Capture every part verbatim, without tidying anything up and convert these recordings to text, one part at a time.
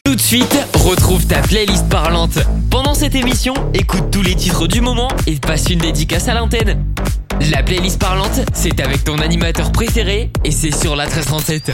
Tout de suite, retrouve ta playlist parlante. Pendant cette émission, écoute tous les titres du moment et passe une dédicace à l'antenne. La playlist parlante, c'est avec ton animateur préféré et c'est sur la treize trente-sept.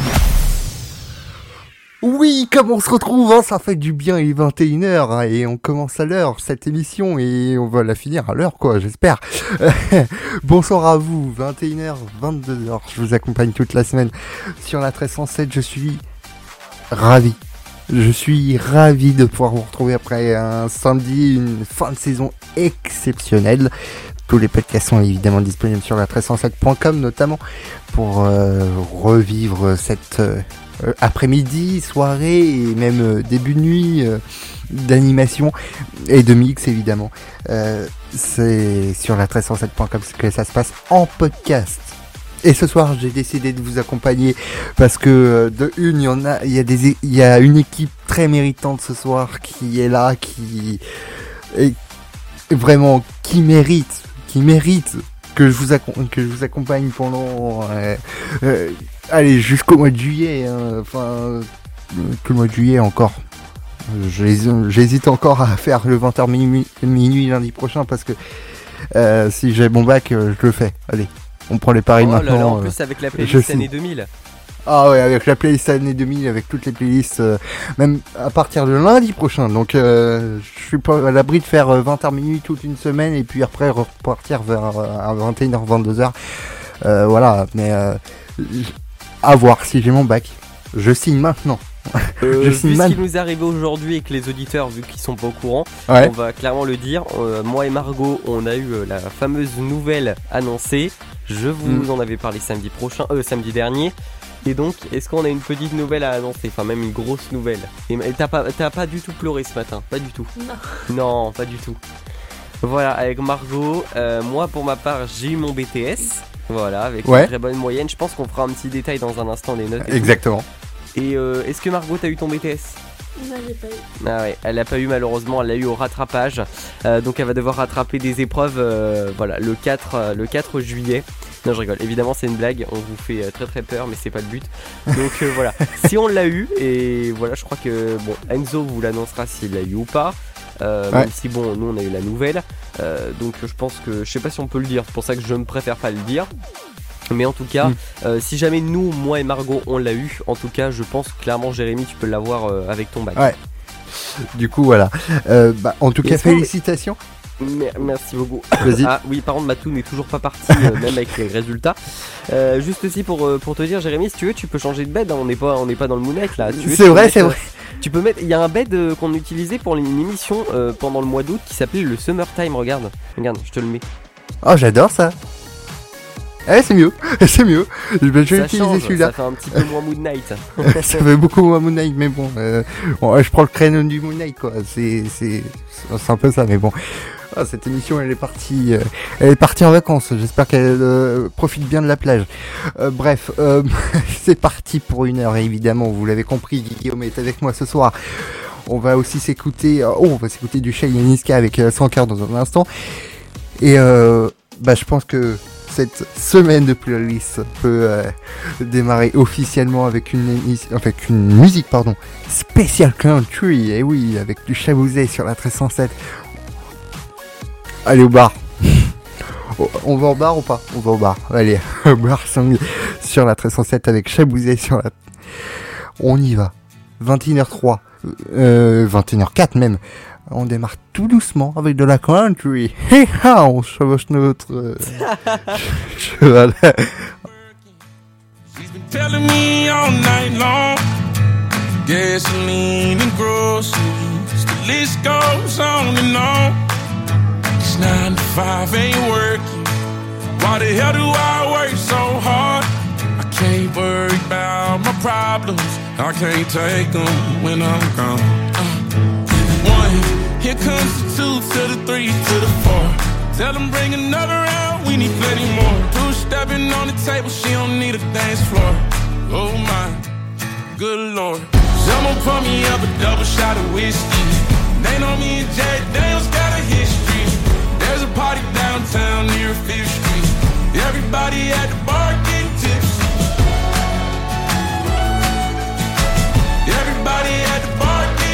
Oui, comme on se retrouve, hein, ça fait du bien, il est vingt et une heures hein, et on commence à l'heure cette émission et on va la finir à l'heure quoi, j'espère. Bonsoir à vous, vingt et une heures, vingt-deux heures, je vous accompagne toute la semaine sur la treize cent sept, je suis ravi. Je suis ravi de pouvoir vous retrouver après un samedi, une fin de saison exceptionnelle. Tous les podcasts sont évidemment disponibles sur la treize cent sept point com notamment pour euh, revivre cette euh, après-midi, soirée et même euh, début de nuit euh, d'animation et de mix évidemment. Euh, c'est sur la treize cent sept point com que ça se passe en podcast. Et ce soir, j'ai décidé de vous accompagner parce que de une, il y en a, il y a des, il y a une équipe très méritante ce soir qui est là, qui est vraiment qui mérite, qui mérite que je vous accom- que je vous accompagne pendant, euh, euh, allez, jusqu'au mois de juillet, hein, enfin, tout le mois de juillet encore. J'hésite encore à faire le vingt heures minuit, minuit lundi prochain parce que euh, si j'ai mon bac, je le fais. Allez. On prend les paris oh maintenant. Là là, en euh, plus avec la playlist année deux mille. Ah ouais, avec la playlist année deux mille, avec toutes les playlists, euh, même à partir de lundi prochain. Donc euh, je suis pas à l'abri de faire euh, vingt heures minuit toute une semaine et puis après repartir vers euh, vingt et une heures, vingt-deux heures. Euh, voilà, mais euh, à voir si j'ai mon bac. Je signe maintenant. Euh, je vu signe ce man... qui nous est arrivé aujourd'hui et que les auditeurs, vu qu'ils sont pas au courant, ouais. on va clairement le dire. Euh, moi et Margot, on a eu euh, la fameuse nouvelle annoncée. Je vous mm. en avais parlé samedi prochain, euh, samedi dernier. Et donc, est-ce qu'on a une petite nouvelle à annoncer? Enfin, même une grosse nouvelle. Et t'as pas, t'as pas du tout pleuré ce matin? Pas du tout? Non. Non, pas du tout. Voilà, avec Margot, euh, moi pour ma part, j'ai eu mon B T S. Voilà, avec ouais. une très bonne moyenne. Je pense qu'on fera un petit détail dans un instant des notes. Et exactement. Tout. Et euh, est-ce que Margot, t'as eu ton B T S? Non, j'ai pas eu. Ah ouais, elle l'a pas eu malheureusement, elle l'a eu au rattrapage. Euh, donc elle va devoir rattraper des épreuves euh, voilà, le quatre, euh, le quatre juillet. Non, je rigole, évidemment c'est une blague, on vous fait euh, très très peur mais c'est pas le but. Donc euh, voilà, si on l'a eu, et voilà, je crois que bon, Enzo vous l'annoncera s'il l'a eu ou pas. Euh, ouais. Même si bon, nous on a eu la nouvelle. Euh, donc je pense que, je sais pas si on peut le dire, c'est pour ça que je ne préfère pas le dire. Mais en tout cas, mmh. euh, si jamais nous, moi et Margot, on l'a eu, en tout cas, je pense clairement, Jérémy, tu peux l'avoir euh, avec ton bac. Ouais. Du coup, voilà. Euh, bah, en tout cas, félicitations. Mais, merci beaucoup. Vas-y. Ah oui, par contre, Matou n'est toujours pas parti, euh, même avec les résultats. Euh, juste aussi pour, euh, pour te dire, Jérémy, si tu veux, tu peux changer de bed. Hein, on n'est pas, on n'est pas dans le Moon Knight là. Tu veux, c'est tu vrai, mettre, c'est vrai. Euh, tu peux mettre. Il y a un bed euh, qu'on utilisait pour une émission euh, pendant le mois d'août qui s'appelait le Summertime. Regarde, regarde, je te le mets. Oh, j'adore ça. Eh, c'est mieux, c'est mieux. Je vais utiliser change, celui-là. Ça fait un petit peu moins Moon Knight. Ça fait beaucoup moins Moon Knight, mais bon, euh, bon je prends le créneau du Moon Knight, quoi. C'est, c'est, c'est un peu ça, mais bon. Ah, cette émission, elle est partie, euh, elle est partie en vacances. J'espère qu'elle euh, profite bien de la plage. Euh, bref, euh, c'est parti pour une heure. Et évidemment, vous l'avez compris, Guillaume est avec moi ce soir. On va aussi s'écouter. Oh, on va s'écouter du Shay et Niska avec euh, cent cœurs dans un instant. Et euh, bah, je pense que cette semaine de playlist peut euh, démarrer officiellement avec une, avec une musique pardon, spéciale country, et oui, avec du Chabouzet sur la treize cent sept. Allez au bar. On va au bar ou pas? On va au bar. Allez, au bar sur la treize cent sept avec Chabouzet sur la... On y va. vingt et une heures trois. Euh, vingt et une heures quatre même. On démarre tout doucement avec de la country. Hey ha, on chevauche notre euh, cheval. She's been telling me all night long. Gasoline and groceries. The list goes on and on. It's nine to five ain't working. Why the hell do I work so hard? I can't worry about my problems. I can't take them when I'm gone. Uh. Here comes the two to the three to the four. Tell them bring another round, we need plenty more. Two stepping on the table, she don't need a dance floor. Oh my, good lord. Someone pour me up a double shot of whiskey. They know me and Jack Daniels got a history. There's a party downtown near Fifth Street. Everybody at the bar getting tipsy. Everybody at the bar getting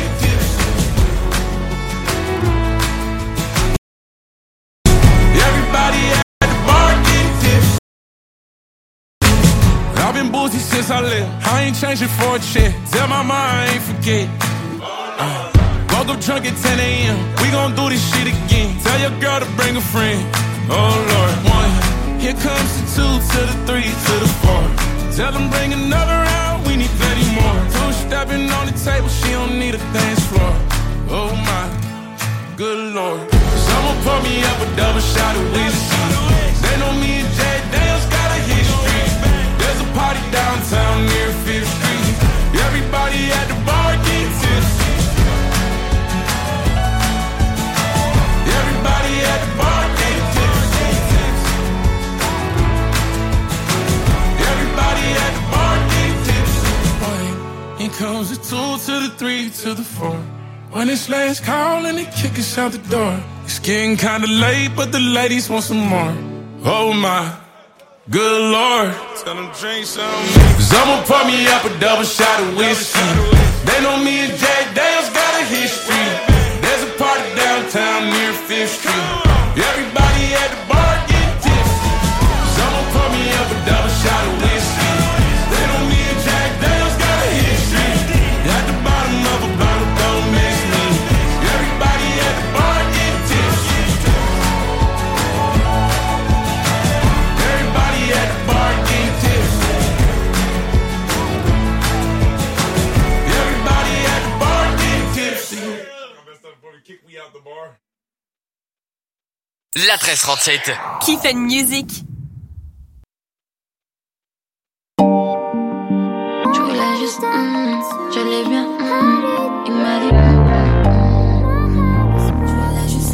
since I left. I ain't changing for a check. Tell my mom I ain't forget. Uh, woke up drunk at ten a.m. We gon' do this shit again. Tell your girl to bring a friend. Oh Lord, one. Here comes the two to the three to the four. Tell them bring another round. We need thirty more. Two stepping on the table. She don't need a dance floor. Oh my, good Lord. Someone pour me up a double shot of whiskey. They know me and Jay Daniels got a history. There's a party downtown near Fifth Street. Everybody at the bar getting tipsy. Everybody at the bar getting tipsy. Everybody at the bar getting tipsy. Boy, here comes the two to the three to the four. When it's last call and they kick us out the door. It's getting kinda late, but the ladies want some more. Oh my, good Lord. Tell them drink some. Someone pour me up a double shot of whiskey. They know me and Jay Daniels got a history. There's a party downtown near Fifth Street. Everybody at the bar getting tipsy. Someone pour me up a double shot of whiskey. They know me and Jack Daniels got a history. At the bottom of a bottle, don't miss me. Everybody at the bar getting tipsy. Everybody at the bar getting tipsy. Everybody at the bar getting tipsy. Kick me out the bar. La treize trente-sept. Kiff and Music. Je voulais juste, mm, je l'ai bien, mm, il m'a dit, mm, je voulais juste,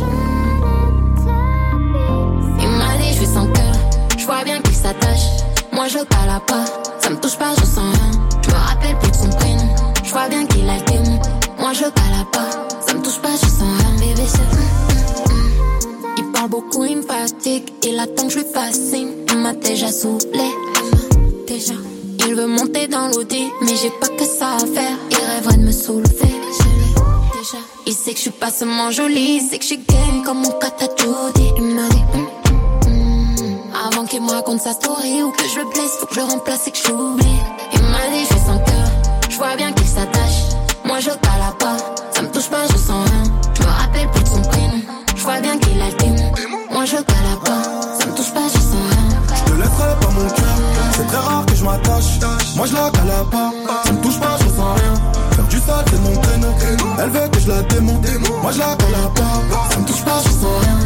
mm, il m'a dit, je suis sans cœur, je vois bien qu'il s'attache, moi je cala pas, ça me touche pas, je sens rien, je me rappelle plus de son prénom, je vois bien qu'il a le démon, moi je cala pas, ça me touche pas, je sens rien, bébé c'est, mm, mm, mm. Il parle beaucoup, il me fatigue, il attend que je lui fasse signe, il m'a déjà saoulé, il m'a déjà. Il veut monter dans l'audi, mais j'ai pas que ça à faire. Il rêverait de me soulever, je l'ai déjà. Il sait que je suis pas seulement jolie, il sait que je suis game comme mon kata Jody. Il m'a dit, mm, mm, avant qu'il me raconte sa story ou que je le blesse, faut que je le remplace et que je l'oublie. Il m'a dit, je suis sans cœur, je vois bien qu'il s'attache. Moi je cala pas, ça me touche pas, je sens rien. Je me rappelle plus de son prénom, je vois bien qu'il a le démon. Moi je cala pas, ça me touche pas, je sens rien. Je te laisserai pas mon cœur. C'est très rare que je m'attache. Moi je la cala pas. Ça me touche pas, je sens rien. Faire du sale c'est mon créneau. Elle veut que je la démonte. Moi je la cala pas. Ça me touche pas, je sens rien.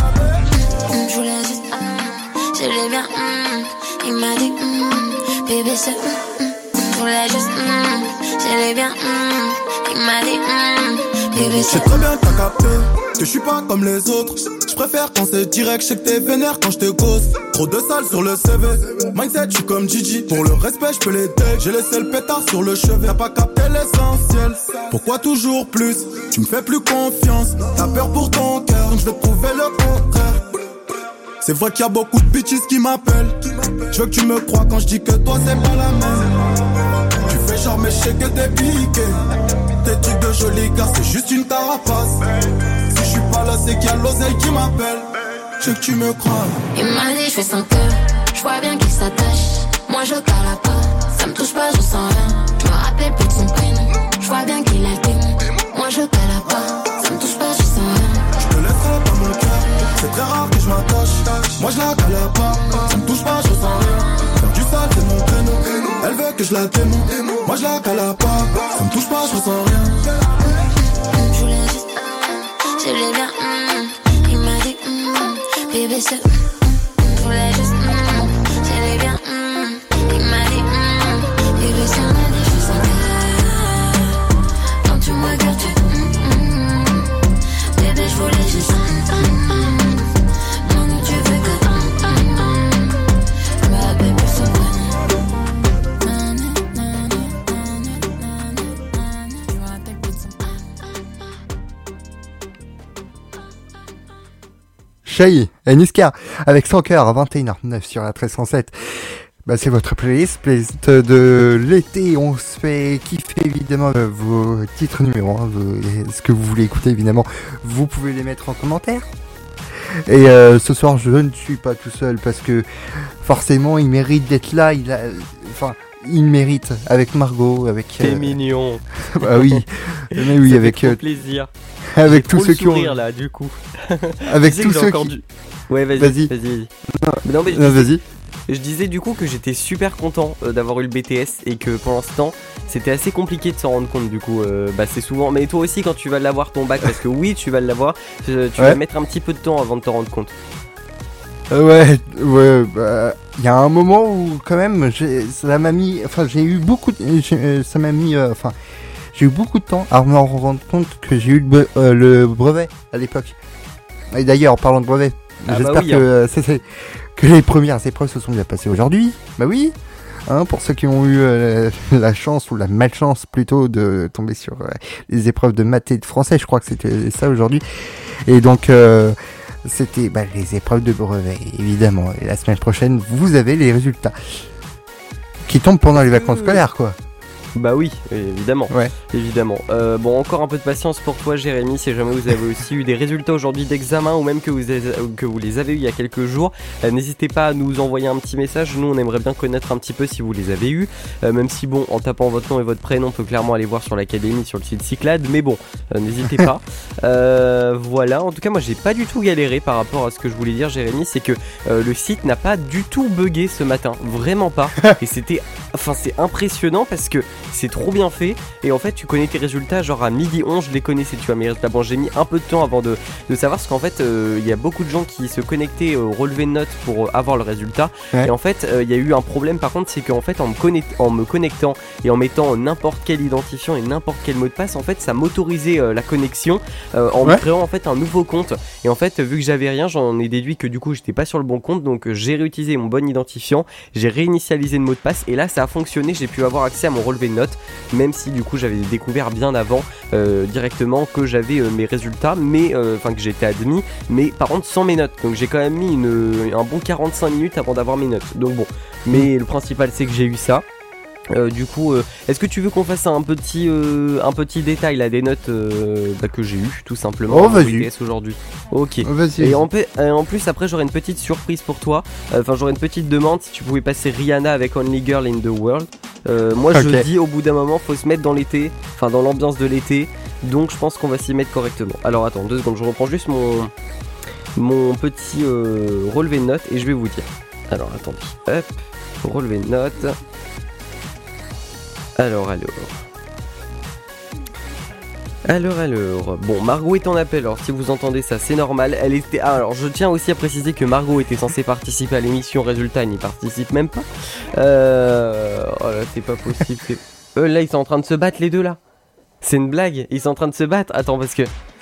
Mm, je voulais juste, mm, je l'ai bien, mm, il m'a dit, mm, bébé c'est, mm, mm, je voulais juste, mm, je l'ai bien, mm, il m'a dit, mm, bébé c'est. Je sais très bien que t'as capté que je suis pas comme les autres. Je préfère quand c'est direct, je sais que t'es vénère quand je te cause. Trop de sale sur le C V. Mindset, je suis comme Gigi. Pour le respect, je peux les take. J'ai laissé le pétard sur le chevet. T'as pas capté l'essentiel. Pourquoi toujours plus? Tu me fais plus confiance. T'as peur pour ton cœur, donc je vais te prouver le contraire. C'est vrai qu'il y a beaucoup de bitches qui m'appellent. Je veux que tu me crois quand je dis que toi c'est pas la même. Tu fais genre mais je sais que t'es piqué. Tes trucs de joli gars, c'est juste une carapace. Si je suis pas là, c'est qu'il y a l'oseille qui m'appelle. Je veux que tu me crois. Il m'a dit, je fais son cœur, je vois bien qu'il s'attache. Moi je cala pas, ça me touche pas, je sens rien. Je me rappelle plus de son prénom, je vois bien qu'il a le démon. Moi je cala pas, ça me touche pas, je sens rien. Je te laisserai pas mon cœur, c'est très rare que je m'attache. Moi je la cala pas, ça me touche pas, je sens rien. Faire du sale c'est mon créneau. Elle veut que je la démonte. Moi je la cala pas, ça me touche pas, je sens rien. Je voulais juste, je l'ai bien, mm, il m'a dit, mm, bébé c'est, mm, je voulais juste, mm, je l'ai bien, mm, il m'a dit, mm, bébé c'est, on a dit, je suis sans cœur. Quand tu me regardes, tu, mm, mm, bébé je voulais juste, mm, mm, mm, non tu veux que, mm, mm, mm, je me rappelle plus son prénom. Shai et Niska avec cent cœur à vingt et une heures neuf sur la treize cent sept. Bah, c'est votre playlist, playlist de l'été. On se fait kiffer évidemment euh, vos titres numéro un, vos, ce que vous voulez écouter évidemment. Vous pouvez les mettre en commentaire. Et euh, ce soir, je ne suis pas tout seul parce que forcément, il mérite d'être là. Il a, enfin, il mérite avec Margot, avec. T'es euh, mignon. Bah oui, mais oui, Ça avec fait trop euh, plaisir. avec J'ai tous trop ceux le qui ont, sourire, là, du coup. avec Tu sais tous que j'ai ceux encore qui. du- Ouais, vas-y. Vas-y. Vas-y. Mais non, mais je Non, disais- vas-y. Je disais du coup que j'étais super content euh, d'avoir eu le B T S et que pour l'instant c'était assez compliqué de s'en rendre compte du coup euh, bah c'est souvent mais toi aussi quand tu vas l'avoir ton bac parce que oui tu vas l'avoir euh, tu Ouais. vas mettre un petit peu de temps avant de t'en rendre compte. Euh, ouais, ouais, bah, il y a un moment où quand même, j'ai, ça m'a mis, enfin, j'ai eu beaucoup, de, j'ai- euh, ça m'a mis, euh, enfin, j'ai eu beaucoup de temps à me rendre compte que j'ai eu le, bre- euh, le brevet à l'époque. Et d'ailleurs, en parlant de brevet, Ah bah j'espère oui, que, hein. euh, c'est, c'est- que les premières épreuves se sont bien passées aujourd'hui. Bah oui. Hein, pour ceux qui ont eu euh, la chance ou la malchance plutôt de tomber sur euh, les épreuves de maths et de français, je crois que c'était ça aujourd'hui. Et donc euh, c'était bah, les épreuves de brevet, évidemment. Et la semaine prochaine, vous avez les résultats qui tombent pendant les vacances scolaires, quoi. Bah oui, évidemment. Ouais. Évidemment. Euh, bon, encore un peu de patience pour toi, Jérémy, si jamais vous avez aussi eu des résultats aujourd'hui d'examen ou même que vous, avez- que vous les avez eu il y a quelques jours. Euh, n'hésitez pas à nous envoyer un petit message. Nous, on aimerait bien connaître un petit peu si vous les avez eus. Euh, même si, bon, en tapant votre nom et votre prénom, on peut clairement aller voir sur l'académie, sur le site Cyclade. Mais bon, euh, n'hésitez pas. Euh, voilà. En tout cas, moi, j'ai pas du tout galéré par rapport à ce que je voulais dire, Jérémy. C'est que euh, le site n'a pas du tout bugué ce matin. Vraiment pas. Et c'était. Enfin, c'est impressionnant parce que c'est trop bien fait. Et en fait, tu connais tes résultats, genre à midi onze, je les connaissais, tu vois, mes résultats. Bon, j'ai mis un peu de temps avant de, de savoir, parce qu'en fait, il euh, y a beaucoup de gens qui se connectaient au relevé de notes pour euh, avoir le résultat. Ouais. Et en fait, il euh, y a eu un problème, par contre, c'est qu'en fait, en me, connect- en me connectant et en mettant n'importe quel identifiant et n'importe quel mot de passe, en fait, ça m'autorisait euh, la connexion euh, en Ouais. me créant en fait un nouveau compte. Et en fait, vu que j'avais rien, j'en ai déduit que du coup, j'étais pas sur le bon compte, donc euh, j'ai réutilisé mon bon identifiant, j'ai réinitialisé le mot de passe, et là, ça a fonctionné, j'ai pu avoir accès à mon relevé de notes, même si du coup, j'avais découvert bien avant euh, directement que j'avais euh, mes résultats, mais enfin euh, que j'étais admis, mais par contre sans mes notes. Donc j'ai quand même mis une, un bon quarante-cinq minutes avant d'avoir mes notes. Donc bon, mais le principal c'est que j'ai eu ça. Euh, du coup, euh, est-ce que tu veux qu'on fasse un petit, euh, un petit détail là des notes euh, bah, que j'ai eu tout simplement Oh, en vas-y. B T S aujourd'hui. Ok. Vas-y. Et en, pe- euh, en plus après j'aurais une petite surprise pour toi. Enfin j'aurais une petite demande si tu pouvais passer Rihanna avec Only Girl in the World. Euh, moi je Ok. dis au bout d'un moment faut se mettre dans l'été, enfin dans l'ambiance de l'été. Donc je pense qu'on va s'y mettre correctement. Alors attends deux secondes, je reprends juste mon mon petit euh, relevé de notes et je vais vous dire. Alors attendez, hop, relevé de notes. Alors alors. Alors alors, bon Margot est en appel, alors si vous entendez ça c'est normal, elle était... Ah, alors je tiens aussi à préciser que Margot était censée participer à l'émission, résultat elle n'y participe même pas. Euh... Oh là c'est pas possible, c'est... Eux là ils sont en train de se battre les deux là. C'est une blague, ils sont en train de se battre, attends parce que...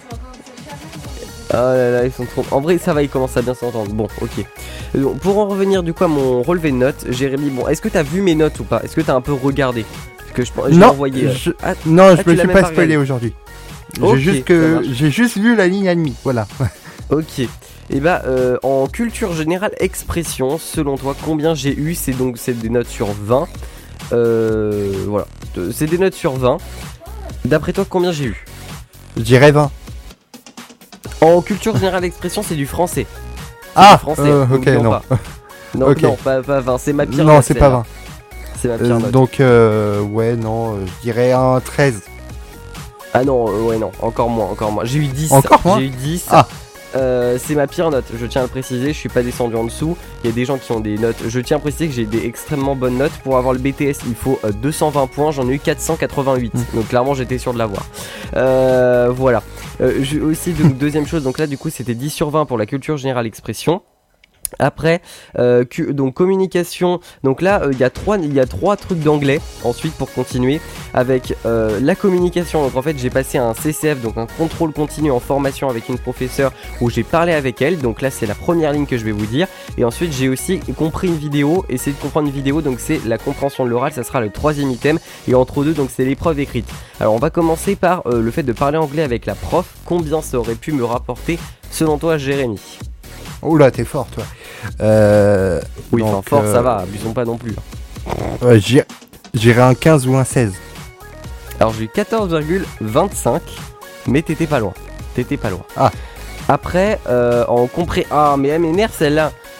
Oh là là ils sont trop... En vrai ça va, ils commencent à bien s'entendre, bon ok. Euh, Pour en revenir du coup à mon relevé de notes, Jérémy, bon est-ce que t'as vu mes notes ou pas? Est-ce que t'as un peu regardé? Parce que je, je l'ai Non, envoyé... euh, je, Ah, non, ah, je tu me l'as suis même pas pas spoilé regardé. aujourd'hui. Ok, j'ai juste ça que marche. j'ai juste vu la ligne ennemie, voilà. Ok. Et bah euh, en culture générale expression, selon toi combien j'ai eu? C'est donc c'est des notes sur vingt. Euh, voilà. Euh, C'est des notes sur vingt. D'après toi combien j'ai eu? Je dirais vingt. En culture générale expression c'est du français. C'est Ah, du français. euh, donc ok, non. pas. Non, Ok. non, pas, pas vingt, c'est ma pire Non, note, c'est pas celle-là. vingt. C'est ma pire Euh, note. donc, euh, ouais, non, euh, je dirais un treize. Ah non, euh, ouais non, encore moins, encore moins. J'ai eu dix. Encore moins J'ai eu dix. Ah. Euh, c'est ma pire note, je tiens à le préciser, je suis pas descendu en dessous. Il y a des gens qui ont des notes. Je tiens à préciser que j'ai des extrêmement bonnes notes. Pour avoir le B T S, il faut euh, deux cent vingt points, j'en ai eu quatre cent quatre-vingt-huit. Mm. Donc clairement, j'étais sûr de l'avoir. Euh, voilà. Euh, j'ai aussi, donc, deuxième chose, donc là, du coup, c'était dix sur vingt pour la culture générale expression. Après, euh, cu- donc communication. Donc là, il euh, y a trois, il y a trois trucs d'anglais. Ensuite, pour continuer avec euh, la communication. Donc en fait, j'ai passé un C C F, donc un contrôle continu en formation avec une professeure où j'ai parlé avec elle. Donc là, c'est la première ligne que je vais vous dire. Et ensuite, j'ai aussi compris une vidéo. Essayé de comprendre une vidéo. Donc c'est la compréhension de l'oral. Ça sera le troisième item. Et entre deux, donc c'est l'épreuve écrite. Alors on va commencer par euh, le fait de parler anglais avec la prof. Combien ça aurait pu me rapporter selon toi, Jérémy? Oula, t'es fort, toi. Euh, Oui, donc, enfin fort, euh, ça va. Abusons pas non plus. ouais, j'irais j'irais un quinze ou un seize. Alors j'ai eu quatorze virgule vingt-cinq, mais t'étais pas loin. T'étais pas loin. Ah. Après, euh, en compré... Ah, mais elle m'énerve celle-là.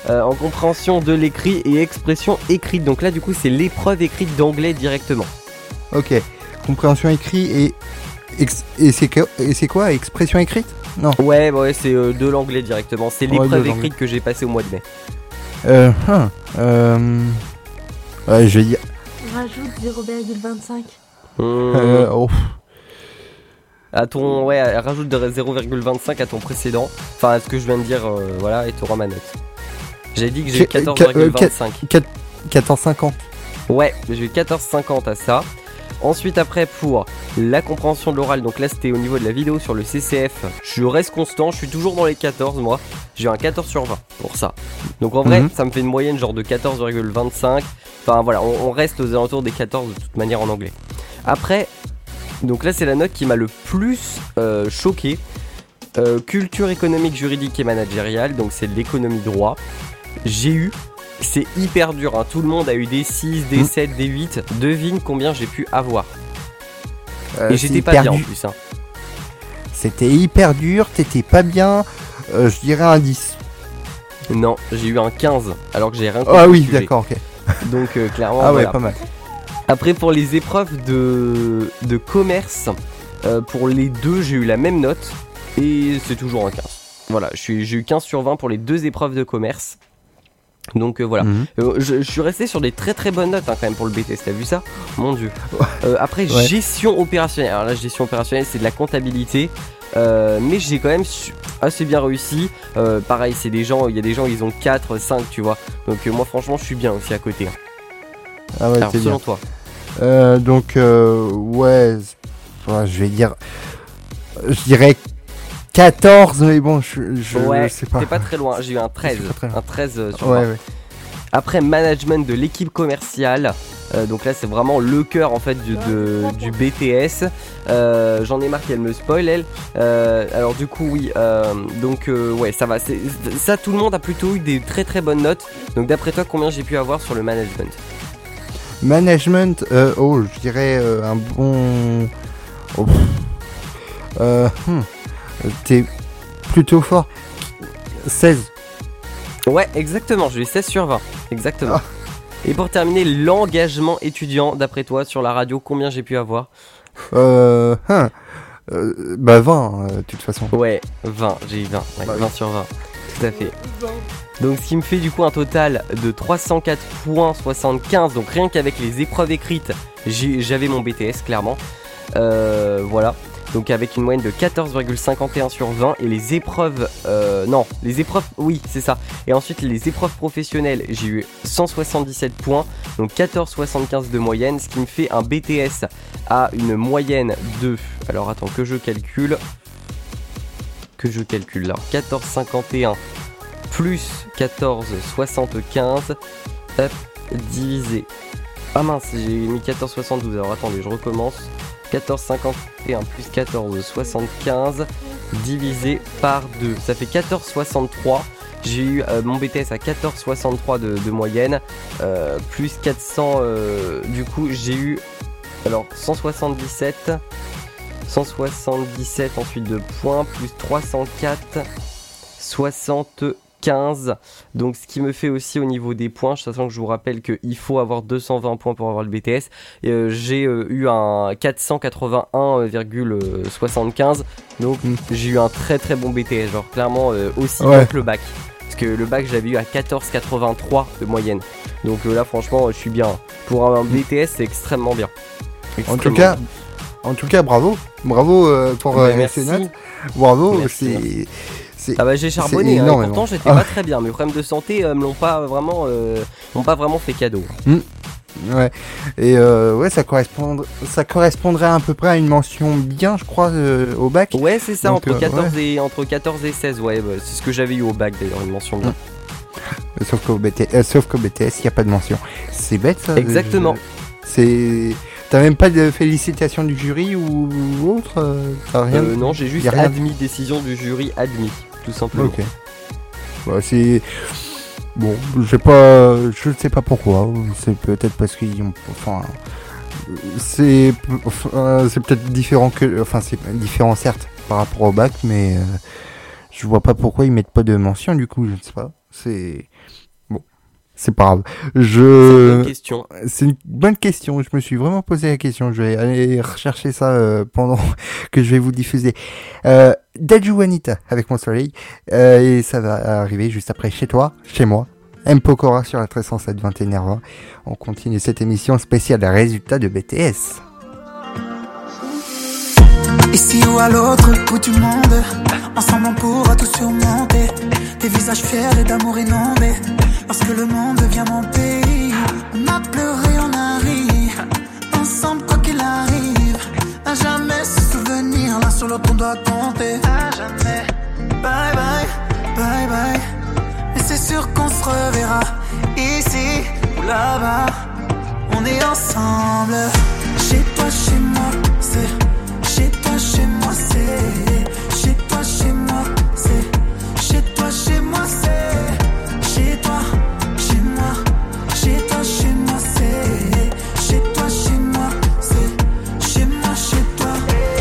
euh, en compréhension de l'écrit et expression écrite. Donc là, du coup, c'est l'épreuve écrite d'anglais directement. Ok. Compréhension écrite et ex- et c'est que- et c'est quoi expression écrite? Non. Ouais, bah ouais, c'est euh, de l'anglais directement. C'est Ouais, l'épreuve de l'anglais. écrite que j'ai passée au mois de mai. Euh, hein, euh, ouais, je vais dire. Rajoute zéro virgule vingt-cinq. Mmh. Euh, oh, À ton, ouais, rajoute de zéro virgule vingt-cinq à ton précédent. Enfin, à ce que je viens de dire, euh, voilà, et tu auras ma note. J'ai dit que j'ai eu Qu- quatorze virgule vingt-cinq. quatorze cinquante. Ouais, j'ai eu quatorze virgule cinquante à ça. Ensuite, après, pour la compréhension de l'oral, donc là c'était au niveau de la vidéo sur le C C F. Je reste constant, je suis toujours dans les quatorze, moi. J'ai eu un quatorze sur vingt pour ça. Donc en vrai, Mhm. ça me fait une moyenne genre de quatorze virgule vingt-cinq. Enfin voilà, on, on reste aux alentours des quatorze de toute manière en anglais. Après, donc là c'est la note qui m'a le plus euh, choqué. Euh, culture économique, juridique et managériale, donc c'est de l'économie droit. J'ai eu, c'est hyper dur, hein. Tout le monde a eu des six, des Mmh. sept, des huit. Devine combien j'ai pu avoir. Euh, Et c'est j'étais pas hyper bien en dur. plus. Hein. C'était hyper dur, t'étais pas bien. Euh, je dirais un dix. Non, j'ai eu un quinze alors que j'ai rien Ah compris oui, au sujet. d'accord, ok. Donc euh, clairement, Ah ouais, voilà. pas mal. Après pour les épreuves de, de commerce, euh, pour les deux j'ai eu la même note et c'est toujours un quinze. Voilà, je suis- j'ai eu quinze sur vingt pour les deux épreuves de commerce. Donc euh, voilà, Mhm. Euh, je, je suis resté sur des très très bonnes notes hein, quand même pour le B T S, t'as vu ça? Mon dieu. Euh, après Ouais. gestion opérationnelle, alors la gestion opérationnelle c'est de la comptabilité, euh, mais j'ai quand même su- assez bien réussi. Euh, pareil, c'est des gens, il y a des gens ils ont quatre, cinq tu vois. Donc euh, moi franchement je suis bien aussi à côté. hein. Ah ouais, Alors c'est selon bien. toi? Euh, donc, euh, ouais, c'est- ouais, je vais dire. Je dirais quatorze, mais bon, je, je, Ouais, je sais pas. t'es pas très loin, j'ai eu un treize, Je suis pas très loin. un treize euh, sur Ouais, vingt. ouais. Après management de l'équipe commerciale, euh, donc là c'est vraiment le cœur en fait du, de- du B T S. Euh, J'en ai marre qu'elle me spoil elle. Euh, alors du coup oui, euh, donc euh, ouais ça va. c'est- Ça tout le monde a plutôt eu des très très bonnes notes. Donc d'après toi combien j'ai pu avoir sur le management? Management, euh, oh, je dirais euh, un bon. Oh, pff. euh, hmm. T'es plutôt fort. seize. Ouais exactement, j'ai eu seize sur vingt, exactement. Ah. Et pour terminer, l'engagement étudiant, d'après toi sur la radio, combien j'ai pu avoir? Euh, hein. Euh, bah vingt, euh, de toute façon. Ouais, vingt, j'ai eu vingt, ouais, Bah oui. vingt sur vingt, tout à fait. Donc ce qui me fait du coup un total de trois cent quatre virgule soixante-quinze, donc rien qu'avec les épreuves écrites, j'ai- j'avais mon B T S clairement. Euh, voilà, donc avec une moyenne de quatorze virgule cinquante et un sur vingt et les épreuves, euh, non, les épreuves, oui c'est ça. Et ensuite les épreuves professionnelles, j'ai eu cent soixante-dix-sept points, donc quatorze virgule soixante-quinze de moyenne, ce qui me fait un B T S à une moyenne de, alors attends que je calcule, que je calcule là, quatorze virgule cinquante et un plus quatorze virgule soixante-quinze, hop, divisé. Ah mince, j'ai mis quatorze virgule soixante-douze, alors attendez, je recommence. quatorze virgule cinquante et un plus quatorze virgule soixante-quinze divisé par deux, ça fait quatorze virgule soixante-trois. J'ai eu euh, mon B T S à quatorze virgule soixante-trois de, de moyenne, euh, plus quatre cents, euh, du coup j'ai eu alors cent soixante-dix-sept, cent soixante-dix-sept ensuite de points, plus trois cent quatre, soixante-quinze. Donc ce qui me fait aussi au niveau des points, sachant que je vous rappelle qu'il faut avoir deux cent vingt points pour avoir le B T S, et, euh, j'ai euh, eu un quatre cent quatre-vingt-un virgule soixante-quinze, donc Mm. j'ai eu un très très bon B T S, genre clairement euh, aussi Ouais. bon que le bac. Parce que le bac j'avais eu à quatorze virgule quatre-vingt-trois de moyenne. Donc euh, là franchement je suis bien. Pour un B T S c'est extrêmement bien. En tout Extrêmement cas, bien. en tout cas, bravo. Bravo euh, pour Bah, euh, merci. ces notes. Bravo, Merci, c'est. c'est- Ah bah j'ai charbonné, c'est hein, et énormément. pourtant j'étais Ah. pas très bien. Mes problèmes de santé euh, me l'ont pas vraiment, euh, m'ont pas vraiment fait cadeau. Ouais. Et euh, ouais, ça correspond, ça correspondrait à peu près à une mention bien, je crois, euh, au bac. Ouais c'est ça, Donc, entre euh, quatorze et entre quatorze et seize, ouais, bah, c'est ce que j'avais eu au bac d'ailleurs, une mention bien. Sauf qu'au B T S, euh, sauf qu'au B T S, il n'y a pas de mention. C'est bête ça. Exactement. je- C'est. T'as même pas de félicitations du jury ou, ou autre euh, T'as rien Euh, non, j'ai juste y a rien admis, décision du jury admis, tout simplement. Ok. Bah, c'est. Bon, je sais pas. Je ne sais pas pourquoi. C'est peut-être parce qu'ils ont. Enfin. C'est. enfin, c'est peut-être différent que. Enfin, c'est différent certes par rapport au bac, mais. euh, je vois pas pourquoi ils mettent pas de mention du coup, je ne sais pas. C'est bon, c'est pas grave. C'est Je une bonne question. C'est une bonne question. Je me suis vraiment posé la question. Je vais aller rechercher ça euh, pendant que je vais vous diffuser. Euh, Daju Anita avec Mon Soleil. Euh, et ça va arriver juste après Chez toi, chez moi. M. Pokora sur la treize cent sept vingt et un heures vingt. On continue cette émission spéciale résultats de B T S. Ici ou à l'autre bout du monde, ensemble on pourra tout surmonter. Des visages fiers et d'amour inondés. Lorsque le monde devient mon pays, on a pleuré, on a ri. Ensemble quoi qu'il arrive, à jamais se souvenir. L'un sur l'autre on doit compter. À jamais. Bye bye, bye bye. Mais c'est sûr qu'on se reverra. Ici ou là-bas, on est ensemble. Chez toi, chez moi, c'est chez toi, chez moi, c'est chez toi, chez moi, c'est chez toi, chez moi, c'est chez toi, chez moi, chez toi, chez moi, c'est chez toi, chez moi, c'est chez moi, chez toi.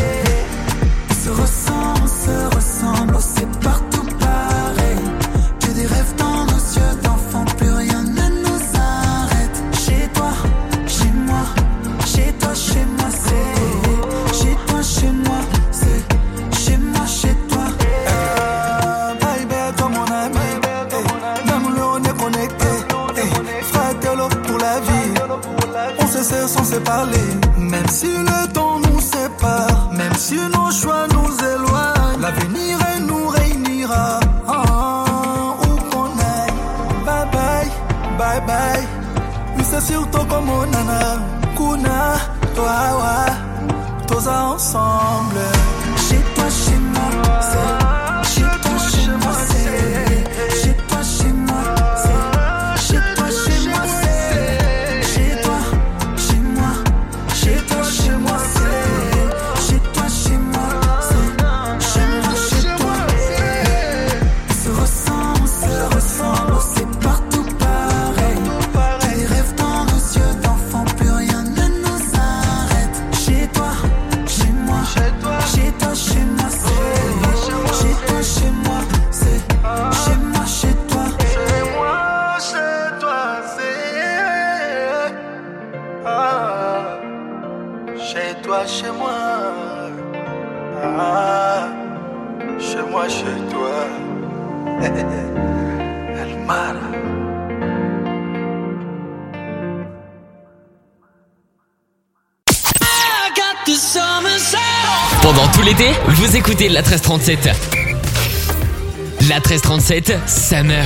On se ressent, on se ressemble, c'est partout pareil. Que des rêves dans nos yeux d'enfants, plus rien ne nous arrête. Chez toi, chez moi, chez toi, chez moi, c'est chez toi, chez moi, c'est chez moi, chez toi. Ah, baby, comme mon ami, hey, dans le on est connecté, hey, fratello pour la vie. On se sait sans se parler, même si le temps nous sépare, même si nos choix nous éloignent, l'avenir elle nous réunira. Ah, où qu'on aille, bye bye, bye bye. Oui, c'est surtout comme mon nana, Kuna, toi, ouais. Tous ensemble. Chez toi, chez moi, c'est chez toi, chez moi, c'est chez toi, chez moi, c'est chez toi, chez moi, c'est chez toi, chez moi, chez toi, chez moi, c'est chez toi, chez moi, c'est chez moi, chez toi. On se ressent, on se ressemble, c'est partout pareil. Que des rêves dans nos yeux d'enfants, plus rien ne nous arrête. Chez toi, chez moi, chez toi, chez moi, c'est chez toi, chez moi, c'est chez moi, chez toi. Chez moi, chez toi, c'est. Ah, chez toi, chez moi. Ah, chez moi, chez toi. Almara. Pendant tout l'été, vous écoutez la treize trente-sept. La treize trente-sept, Summer.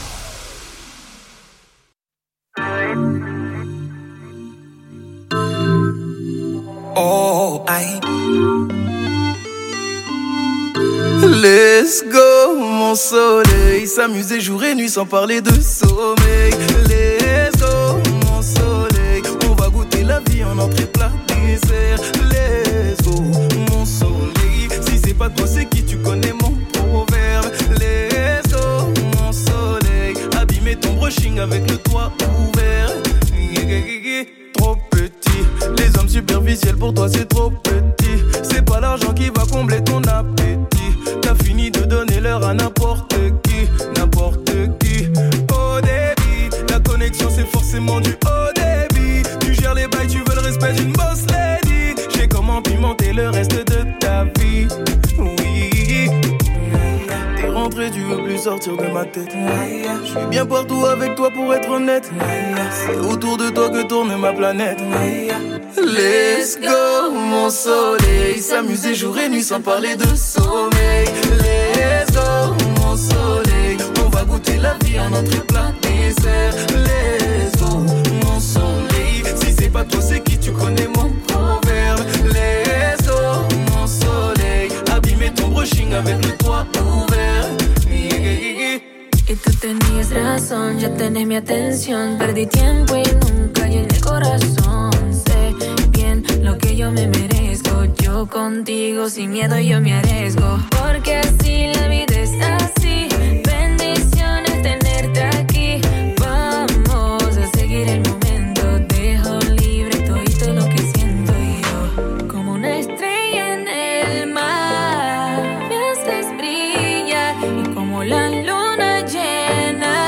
Oh, aïe. Let's go, mon soleil. S'amuser jour et nuit sans parler de sommeil. Let's go, mon soleil. On va goûter la vie en entrée plat dessert. Let's go, mon soleil. Si c'est pas toi, c'est qui? Tu connais mon proverbe. Let's go, mon soleil. Abîmer ton brushing avec le toit ouvert. Trop petit. Les hommes superficiels pour toi c'est trop petit. C'est pas l'argent qui va combler ton appétit. T'as fini de donner l'heure à n'importe qui. N'importe qui. Au débit, la connexion c'est forcément du haut débit. Tu gères les bails, tu veux le respect d'une boss lady. J'ai comment pimenter le reste de ta vie. Oui. T'es rentré, tu veux plus sortir de ma tête. Je suis bien partout avec toi pour être honnête. C'est autour de toi que tourne ma planète. Let's go, mon soleil. S'amuser jour et nuit sans parler de sommeil. Let's go, mon soleil. On va goûter la vie en entrée plat dessert. Let's go, mon soleil. Si c'est pas toi, c'est qui? Tu connais mon proverbe. Let's go, mon soleil. Abîmer ton brushing avec le toit ouvert. Yeah, yeah, yeah. Y tú tenías razón, ya tenés mi atención. Perdí tiempo y nunca llené el corazón. Sé bien lo que yo me merezco. Yo contigo sin miedo yo me arriesgo. Porque así la vida es así. Bendiciones tenerte aquí. Vamos a seguir el momento. Dejo libre todo lo que siento yo. Como una estrella en el mar. Me haces brillar y como la luna llena.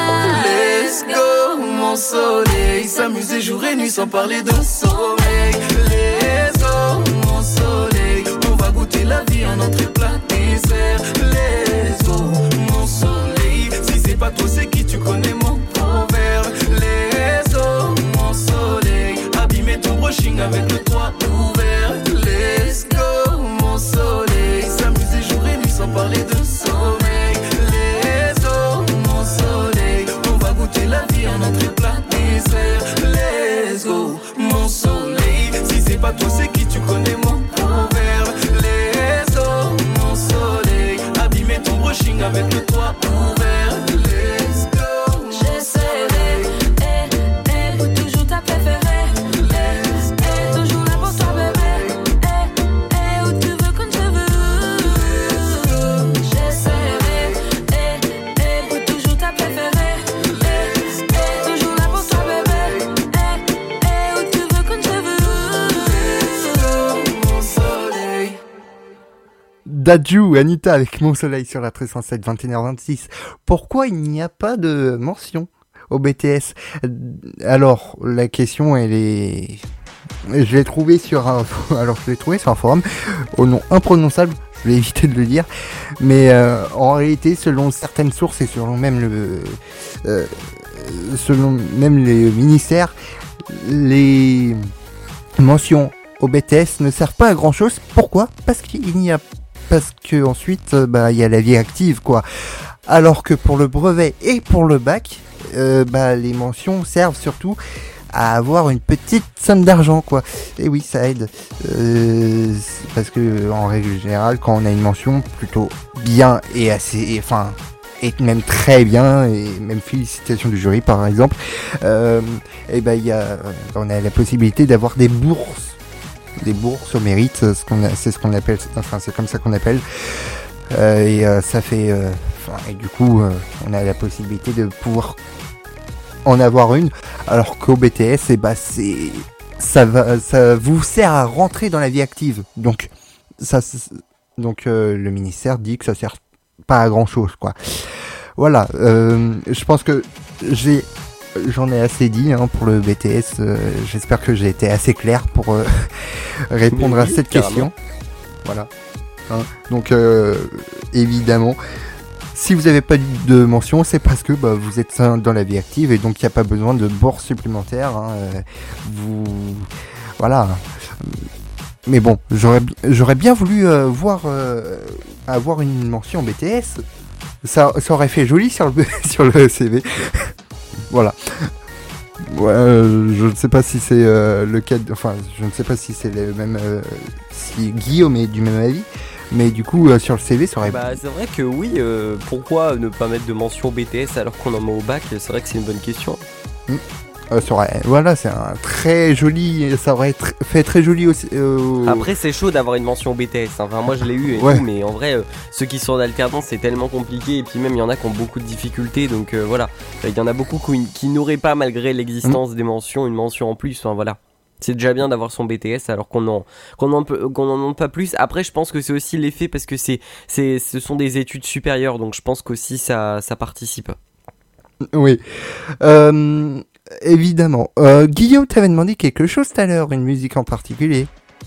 soleil. S'amuser jour et nuit sans parler de sommeil. Let's go, mon soleil. On va goûter la vie en entrée plat dessert. Let's go, mon soleil. Si c'est pas toi, c'est qui? Tu connais mon proverbe. Let's go, mon soleil. Abîmer ton brushing avec le toit ouvert. Let's go, mon soleil. S'amuser jour et nuit sans parler de sommeil. Let's go, mon soleil. On va goûter la vie en entrée plat dessert. Let's go, mon soleil. Si c'est pas toi, c'est qui? Tu connais mon proverbe. Let's go, mon soleil. Abîmer ton brushing avec le toit ouvert. Let's go, j'essaierai, eh, eh, pour toujours ta préférée. Eh, eh, toujours là pour toi, bébé. Eh, eh, où tu veux, quand je veux. J'essaierai, eh, eh, pour toujours ta préférée. Eh, eh, toujours là pour toi, bébé. Eh, eh, où tu veux, quand je veux. mon soleil. Dadju, Anita avec Mon Soleil sur la treize cent sept, vingt et une heures vingt-six. Pourquoi il n'y a pas de mention au B T S? Alors, la question, elle est... Je l'ai trouvé sur un... Alors, je l'ai trouvé sur un forum au nom imprononçable, je vais éviter de le dire. Mais euh, en réalité, selon certaines sources et selon même le... Euh, selon même les ministères, les mentions au B T S ne servent pas à grand chose. Pourquoi? Parce qu'il n'y a parce que ensuite euh, bah il y a la vie active quoi. Alors que pour le brevet et pour le bac, euh, bah les mentions servent surtout à avoir une petite somme d'argent quoi. Et oui, ça aide euh, parce que en règle générale, quand on a une mention plutôt bien et assez, enfin et même très bien, et même félicitations du jury par exemple, euh, et ben il y a, on a la possibilité d'avoir des bourses, des bourses au mérite, ce qu'on a, c'est ce qu'on appelle, enfin c'est comme ça qu'on appelle, euh, et euh, ça fait, euh, enfin, et du coup euh, on a la possibilité de pouvoir en avoir une, alors qu'au B T S, et bah c'est, ça va, ça vous sert à rentrer dans la vie active, donc ça, donc euh, le ministère dit que ça sert pas à grand chose quoi. Voilà, euh, je pense que j'ai, j'en ai assez dit hein, pour le B T S. Euh, j'espère que j'ai été assez clair pour euh, répondre oui, à cette carrément. question. Voilà. Hein, donc euh, évidemment, si vous n'avez pas de mention, c'est parce que bah, vous êtes dans la vie active et donc il n'y a pas besoin de bourse supplémentaire. Hein, euh, vous, voilà. Mais bon, j'aurais, j'aurais bien voulu euh, voir euh, avoir une mention B T S. Ça, ça aurait fait joli sur le, sur le C V. Voilà. Ouais, euh, je ne sais pas si c'est euh, le cas. De, enfin, je ne sais pas si c'est le même. Euh, si Guillaume est du même avis. Mais du coup, euh, sur le C V, ça aurait. Bah, c'est vrai que oui. Euh, pourquoi ne pas mettre de mention B T S alors qu'on en met au bac? C'est vrai que c'est une bonne question. Mmh. Euh, ça aurait, voilà, c'est un très joli, ça aurait tr- fait très joli aussi. Euh, Après, c'est chaud d'avoir une mention B T S. Hein. Enfin, moi je l'ai eu et ouais. tout, mais en vrai, euh, ceux qui sont en alternance, c'est tellement compliqué. Et puis même, il y en a qui ont beaucoup de difficultés. Donc euh, voilà, il y en a beaucoup qui, qui n'auraient pas, malgré l'existence mmh. des mentions, une mention en plus. Enfin voilà. C'est déjà bien d'avoir son B T S alors qu'on en qu'on en peut, qu'on en demande pas plus. Après, je pense que c'est aussi l'effet parce que c'est c'est ce sont des études supérieures, donc je pense qu'aussi ça ça participe. Oui. Euh... Évidemment. Euh, Guillaume t'avait demandé quelque chose tout à l'heure, une musique en particulier.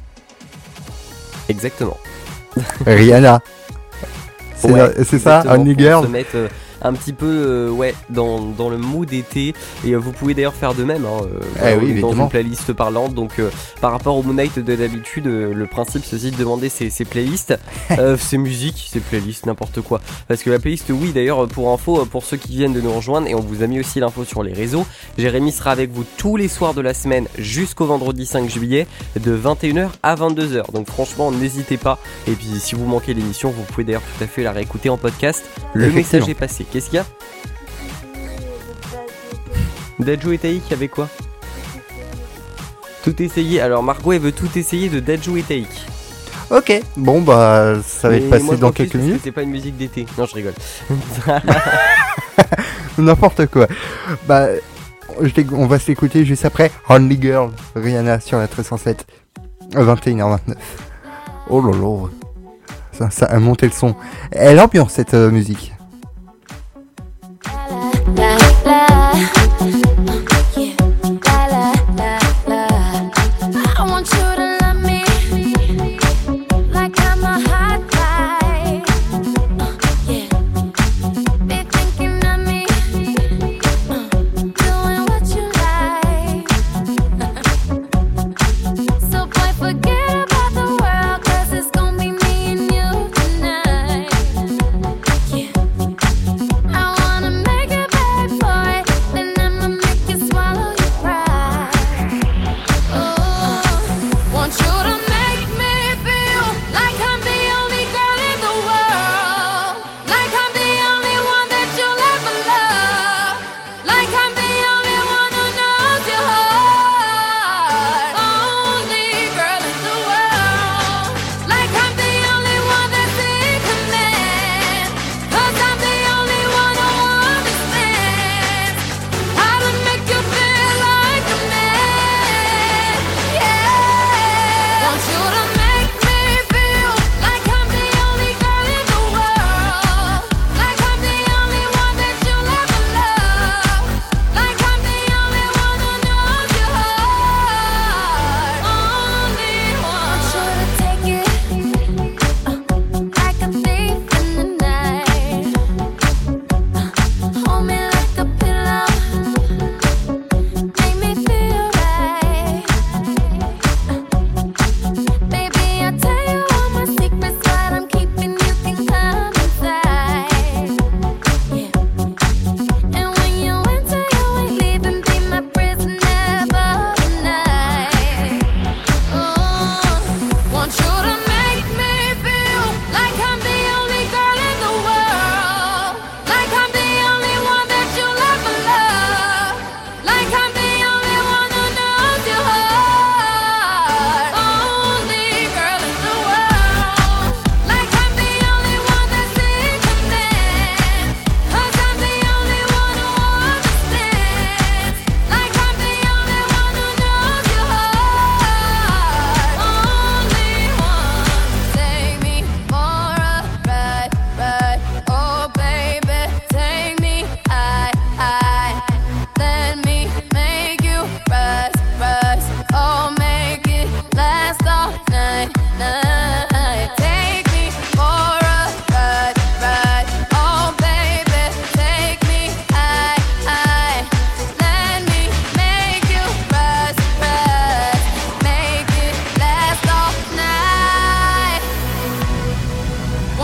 Exactement. Rihanna. C'est, ouais, la, c'est ça, Only Girl. Se mettre euh, un petit peu euh, ouais, dans, dans le mood été. Et euh, vous pouvez d'ailleurs faire de même. Hein, euh, eh oui, dans évidemment. une playlist parlante. Donc euh, par rapport au Moon Knight de d'habitude, euh, le principe c'est aussi de demander ses, ses playlists, euh, ses musiques, ses playlists, n'importe quoi. Parce que la playlist, oui, d'ailleurs, pour info, pour ceux qui viennent de nous rejoindre, et on vous a mis aussi l'info sur les réseaux, Jérémy sera avec vous tous les soirs de la semaine jusqu'au vendredi cinq juillet de vingt et une heures à vingt-deux heures. Donc franchement, n'hésitez pas. Et puis si vous manquez l'émission, vous pouvez d'ailleurs tout à fait la réécouter en podcast. Le message est passé. Qu'est-ce qu'il y a? Dadju et Taïk avec quoi? Tout essayer. Alors Margot, elle veut tout essayer de Dadju et Taïk. Ok, bon bah ça va Mais être passé moi, dans quelques minutes. C'est pas une musique d'été. Non, je rigole. N'importe quoi. Bah, on va s'écouter juste après. Only Girl, Rihanna sur la treize cent sept, vingt et une heures vingt-neuf. Oh lolo, ça, ça a monté le son. Elle ambiance cette euh, musique. La, la,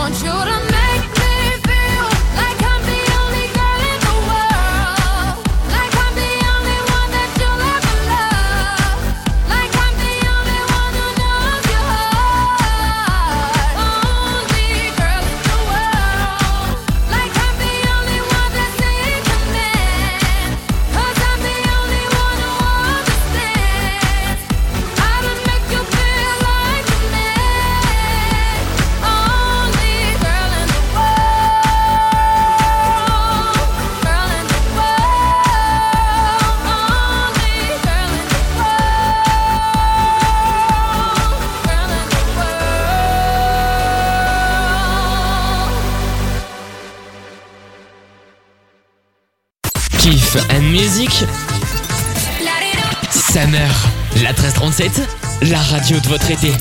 want you to make me feel like I'm the only girl in the world, like I'm the only one that you'll ever love, like I'm the only one who knows your heart. Only girl in the world, like I'm the only one that's in command, 'cause I'm the only one who understands how to make you feel like a man. Only girl in the world, girl in the world, only girl in the world, girl in the world. Kiff and Music. Summer. La treize trente-sept, la radio de votre été.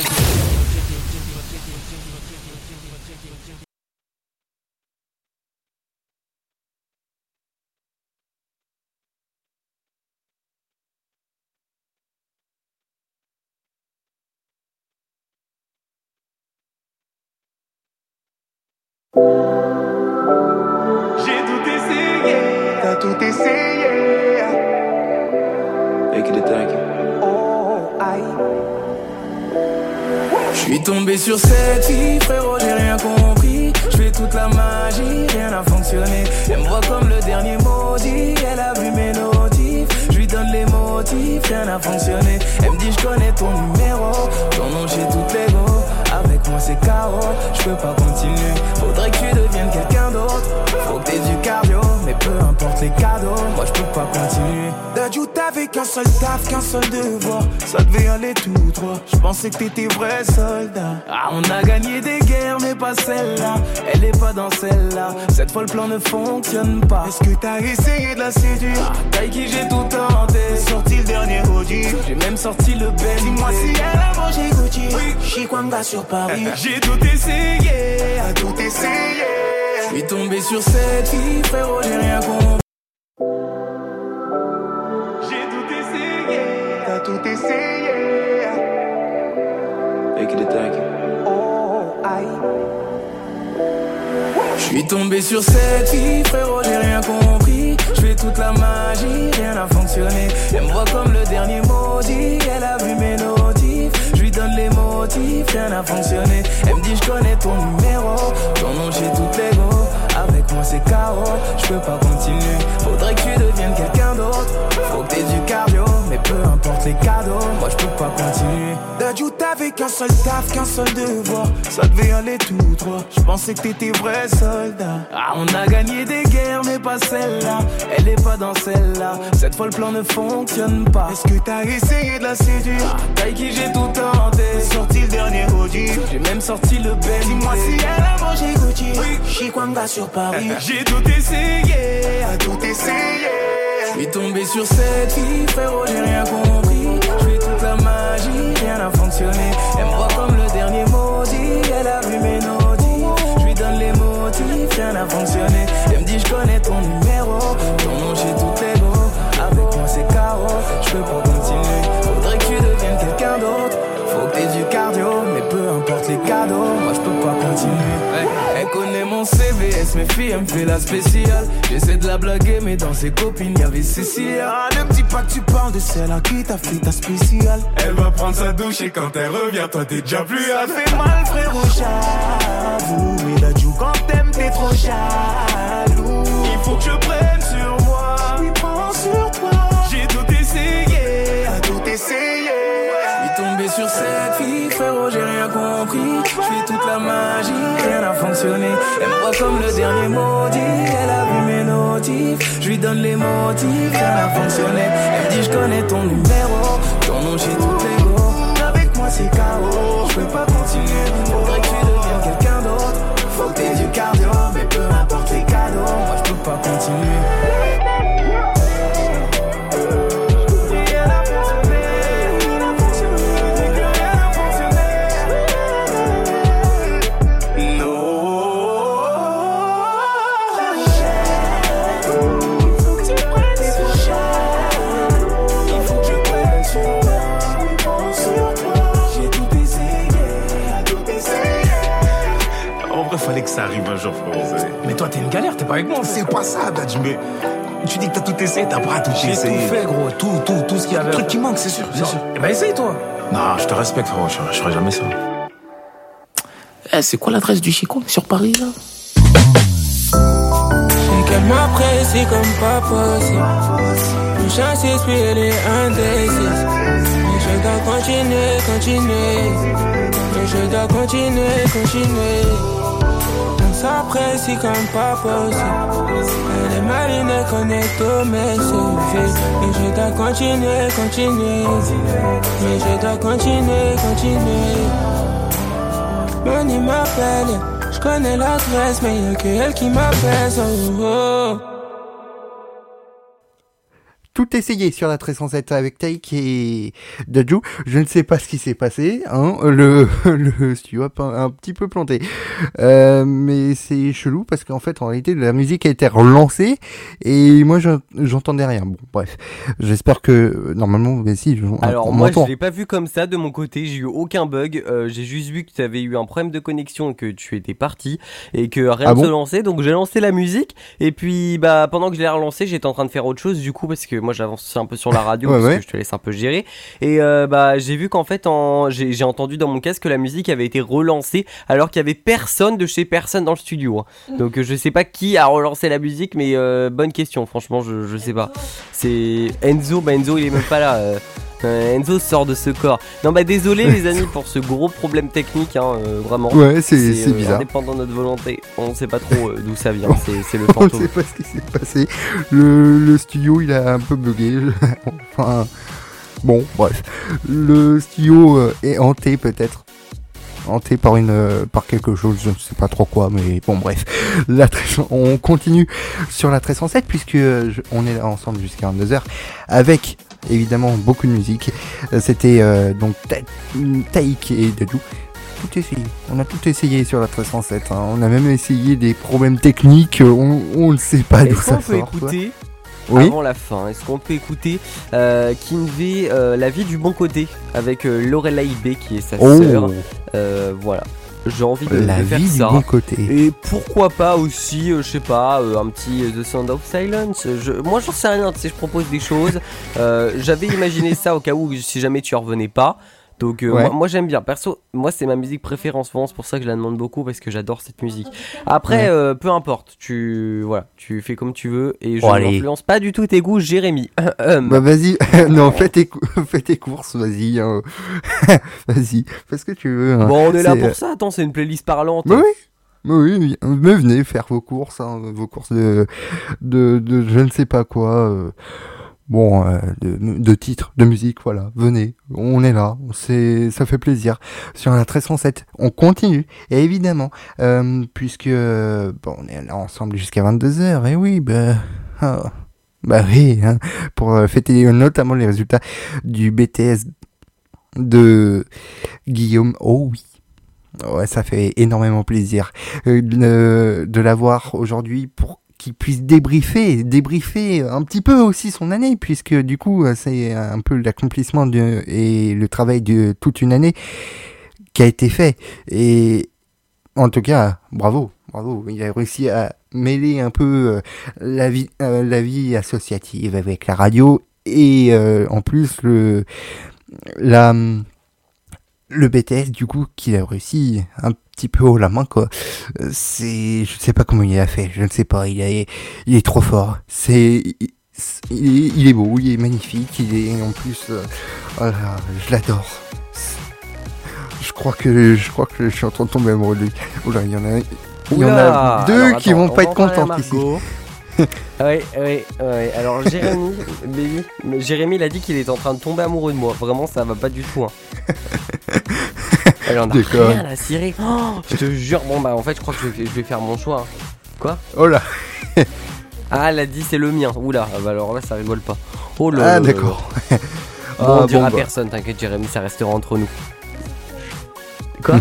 J'ai tout essayé, t'as tout essayé. Et qu'il est tag. Oh, aïe. J'suis tombé sur cette fille, frérot, j'ai rien compris. J'fais toute la magie, rien n'a fonctionné. Elle me voit comme le dernier maudit, elle a vu mes notifs. J'lui donne les motifs, rien n'a fonctionné. Elle me dit j'connais ton numéro, ton nom j'ai toutes les go. Avec moi c'est K O, j'peux pas continuer. Faudrait que tu deviennes quelqu'un d'autre. Faut que t'aies du cardio, mais peu importe les cadeaux, moi j'peux pas continuer. Dadju t'avais qu'un seul taf, qu'un seul devoir. Ça devait aller tout droit, j'pensais que t'étais vrai soldat. Ah on a gagné des guerres mais pas celle-là. Elle est pas dans celle-là, cette fois le plan ne fonctionne pas. Est-ce que t'as essayé de la séduire? Ah, taille qui j'ai tout tenté. Sorti le dernier Audi, j'ai même sorti le Ben. Dis-moi si elle a mangé Gucci, oui. Chikwanga sur Paris. J'ai tout essayé, à tout essayé. J'suis tombé sur cette fille, frérot, j'ai rien compris. J'ai tout essayé, t'as tout essayé. Et qu'il est tag. Oh, aïe. J'suis tombé sur cette fille, frérot, j'ai rien compris. J'fais toute la magie, rien n'a fonctionné. Elle me voit comme le dernier maudit, elle a vu mes notifs. J'lui donne les motifs, rien n'a fonctionné. Elle me dit j'connais ton numéro, ton nom j'ai toutes les go. Avec moi c'est K O, j'peux pas continuer. Faudrait que tu deviennes quelqu'un d'autre. Faut que t'aies du cardio, mais peu importe les cadeaux, moi j'peux pas continuer. Dadju t'avais qu'un seul taf, qu'un seul devoir. Ça devait aller tout droit, j'pensais que t'étais vrai soldat. Ah on a gagné des guerres mais pas celle-là. Elle est pas dans celle-là, cette fois le plan ne fonctionne pas. Est-ce que t'as essayé de la séduire? Ah, taille qui j'ai tout tenté. Sorti le dernier Audi, j'ai même sorti le Ben. Dis-moi si elle a mangé Gucci, oui. Chikwanga sur Paris. J'ai tout essayé, à tout essayé. J'suis tombé sur cette fille, frérot, j'ai rien compris. J'fais toute la magie, rien n'a fonctionné. Elle me voit comme le dernier maudit, elle a vu mes notifs. J'lui donne les motifs, rien n'a fonctionné. Elle me dit j'connais ton numéro, ton nom j'ai toutes les go. Avec moi c'est K O, j'peux pas continuer. Faudrait que tu deviennes quelqu'un d'autre. Faut que t'aies du cardio, mais peu importe les cadeaux, moi j'peux pas continuer. Hey, elle connaît mon C V S, mes filles, elle me fait la spéciale. J'essaie de la blaguer, mais dans ses copines y'avait Cécile. Ah, ne me dis pas que tu parles de celle à qui t'as fait ta spéciale. Elle va prendre sa douche et quand elle revient, toi t'es déjà plus. Ça fait mal, frérot, j'avoue. Mais là, Dadju, quand t'aimes, t'es trop jaloux. Il faut que je prenne sur moi. Oui, prends sur toi. J'ai tout essayé, à tout essayé. J'suis tombé sur cette fille, frérot, j'ai rien compris. J'fais toute la magie, rien n'a fonctionné. Elle me voit comme le dernier maudit, elle a vu mes notifs. J'lui donne les motifs, rien n'a fonctionné. Elle me dit j'connais ton numéro, ton nom j'ai toutes les go. Avec moi c'est K O, j'peux pas continuer. Faudrait que tu deviennes quelqu'un d'autre. Faut que t'aies du cardio, mais peu importe les cadeaux, moi j'peux pas continuer. vrai, fallait que ça arrive un jour, frérot. Mais toi, t'es une galère, t'es pas avec moi. C'est pas ça, Dadj, mais tu dis que t'as tout essayé, t'as pas tout J'ai essayé. tout fait, gros, tout, tout, tout ce qu'il y avait. Le truc qui manque, c'est sûr, c'est sûr. Eh ben, essaye, toi. Non, je te respecte, frérot, je, je ferai jamais ça. Eh, c'est quoi l'adresse du Chico sur Paris, là? C'est qu'elle m'apprécie comme pas possible. Une chance puis elle est indécise. Mais je dois continuer, continuer. Mais je dois continuer, continuer. On s'apprécie comme pas possible. Elle est maline qu'on est au message. Mais je dois continuer, continuer. Mais je dois continuer, continuer. Money m'appelle, je connais l'adresse, mais y'a que elle qui m'appelle. Oh, oh. Tout essayé sur la treize cent sept avec Taïk et Dadju. Je ne sais pas ce qui s'est passé, hein. Le, le studio a un, un petit peu planté. Euh, mais c'est chelou parce qu'en fait, en réalité, la musique a été relancée et moi, je, j'entendais rien. Bon, bref. J'espère que, normalement, mais si, je, Alors, on moi, m'entend. je l'ai pas vu comme ça de mon côté. J'ai eu aucun bug. Euh, j'ai juste vu que tu avais eu un problème de connexion et que tu étais parti et que rien Ah ne bon se lançait. Donc, j'ai lancé la musique et puis, bah, pendant que je l'ai relancé, j'étais en train de faire autre chose du coup parce que moi, j'avance un peu sur la radio Ouais, parce ouais. que je te laisse un peu gérer. Et euh, bah, j'ai vu qu'en fait, en... j'ai, j'ai entendu dans mon casque que la musique avait été relancée alors qu'il y avait personne de chez personne dans le studio. Hein. Donc, euh, je sais pas qui a relancé la musique, mais euh, bonne question. Franchement, je, je sais pas. C'est Enzo. Bah, Enzo, il est même pas là. Euh... Euh, Enzo sort de ce corps. Non bah désolé les amis pour ce gros problème technique, hein, euh, vraiment. Ouais, c'est, c'est euh, bizarre. Indépendant de notre volonté. On sait pas trop euh, d'où ça vient. C'est, c'est le On fantôme. sait pas ce qui s'est passé. Le, le studio, il a un peu bugué. Enfin, bon, bref. Le studio euh, est hanté peut-être. Hanté par une, euh, par quelque chose, je ne sais pas trop quoi, mais bon, bref. La, on continue sur la treize cent sept puisque euh, je, on est là ensemble jusqu'à vingt-deux heures avec évidemment beaucoup de musique. Euh, C'était euh, donc Ta- Taïk et Dadju. Tout essayé. On a tout essayé sur la treize cent sept. Hein. On a même essayé des problèmes techniques. On, on ne sait pas d'où Est-ce ça qu'on peut sort. quoi. écouter Oui. avant la fin, est-ce qu'on peut écouter euh, Kinvey, euh, La vie du bon côté avec euh, Lorelai B qui est sa Oh. sœur. Euh, voilà. J'ai envie de, La de faire vie ça. du bon côté. Et pourquoi pas aussi, euh, je sais pas, euh, un petit euh, The Sound of Silence. Je, moi j'en sais rien, tu sais, je propose des choses. Euh, j'avais imaginé ça au cas où si jamais tu en revenais pas. Donc euh, Ouais. moi, moi j'aime bien. Perso, moi c'est ma musique préférée en ce moment, c'est pour ça que je la demande beaucoup parce que j'adore cette musique. Après, Ouais. euh, peu importe, tu voilà, tu fais comme tu veux et je Oh, allez. n'influence pas du tout tes goûts, Jérémy. Bah vas-y, non, fais tes, cou- fais tes courses, vas-y. hein. Vas-y, fais ce que tu veux. hein. Bon, on est là C'est, pour ça. Attends, c'est une playlist parlante. Bah oui, bah oui, oui. Mais venez faire vos courses, hein, vos courses de, de, de je ne sais pas quoi. euh, bon, euh, de, de titres, de musique, voilà. Venez, on est là, c'est, ça fait plaisir. Sur la treize cent sept, on continue. Et évidemment, euh, puisque euh, bon, on est là ensemble jusqu'à vingt-deux heures. Et oui, bah, ah, bah oui, hein, pour euh, fêter notamment les résultats du B T S de Guillaume. Oh oui. Ouais, ça fait énormément plaisir euh, de, de l'avoir aujourd'hui pour qu'il puisse débriefer, débriefer un petit peu aussi son année, puisque du coup, c'est un peu l'accomplissement de, et le travail de toute une année qui a été fait. Et en tout cas, bravo, bravo. Il a réussi à mêler un peu euh, la vie, euh, la vie associative avec la radio et euh, en plus le, la, le B T S du coup qu'il a réussi un petit peu haut la main quoi. C'est, je sais pas comment il a fait, je ne sais pas, il est, il est trop fort. C'est, il, il est, il est beau, il est magnifique, il est en plus, euh, voilà, je l'adore. Je crois que, je crois que je suis en train de tomber amoureux de lui. Oula, il y en a, il y en a deux Alors, qui attends, vont on pas va être en parler à contents ici. Margot. Oui, oui, oui. Alors Jérémy, baby, mais Jérémy il a dit qu'il est en train de tomber amoureux de moi. Vraiment, ça va pas du tout. Hein. Elle en a D'accord. rien à cirer. Oh, je te jure. Bon bah en fait, je crois que je vais, je vais faire mon choix. hein. Quoi? Oh là. Ah, elle a dit c'est le mien. Oula, ah bah alors là ça rigole pas. Oh là. Ah là, d'accord. là. Bon, Ah, on dira bon, à bah. personne. T'inquiète, Jérémy, ça restera entre nous. Quoi?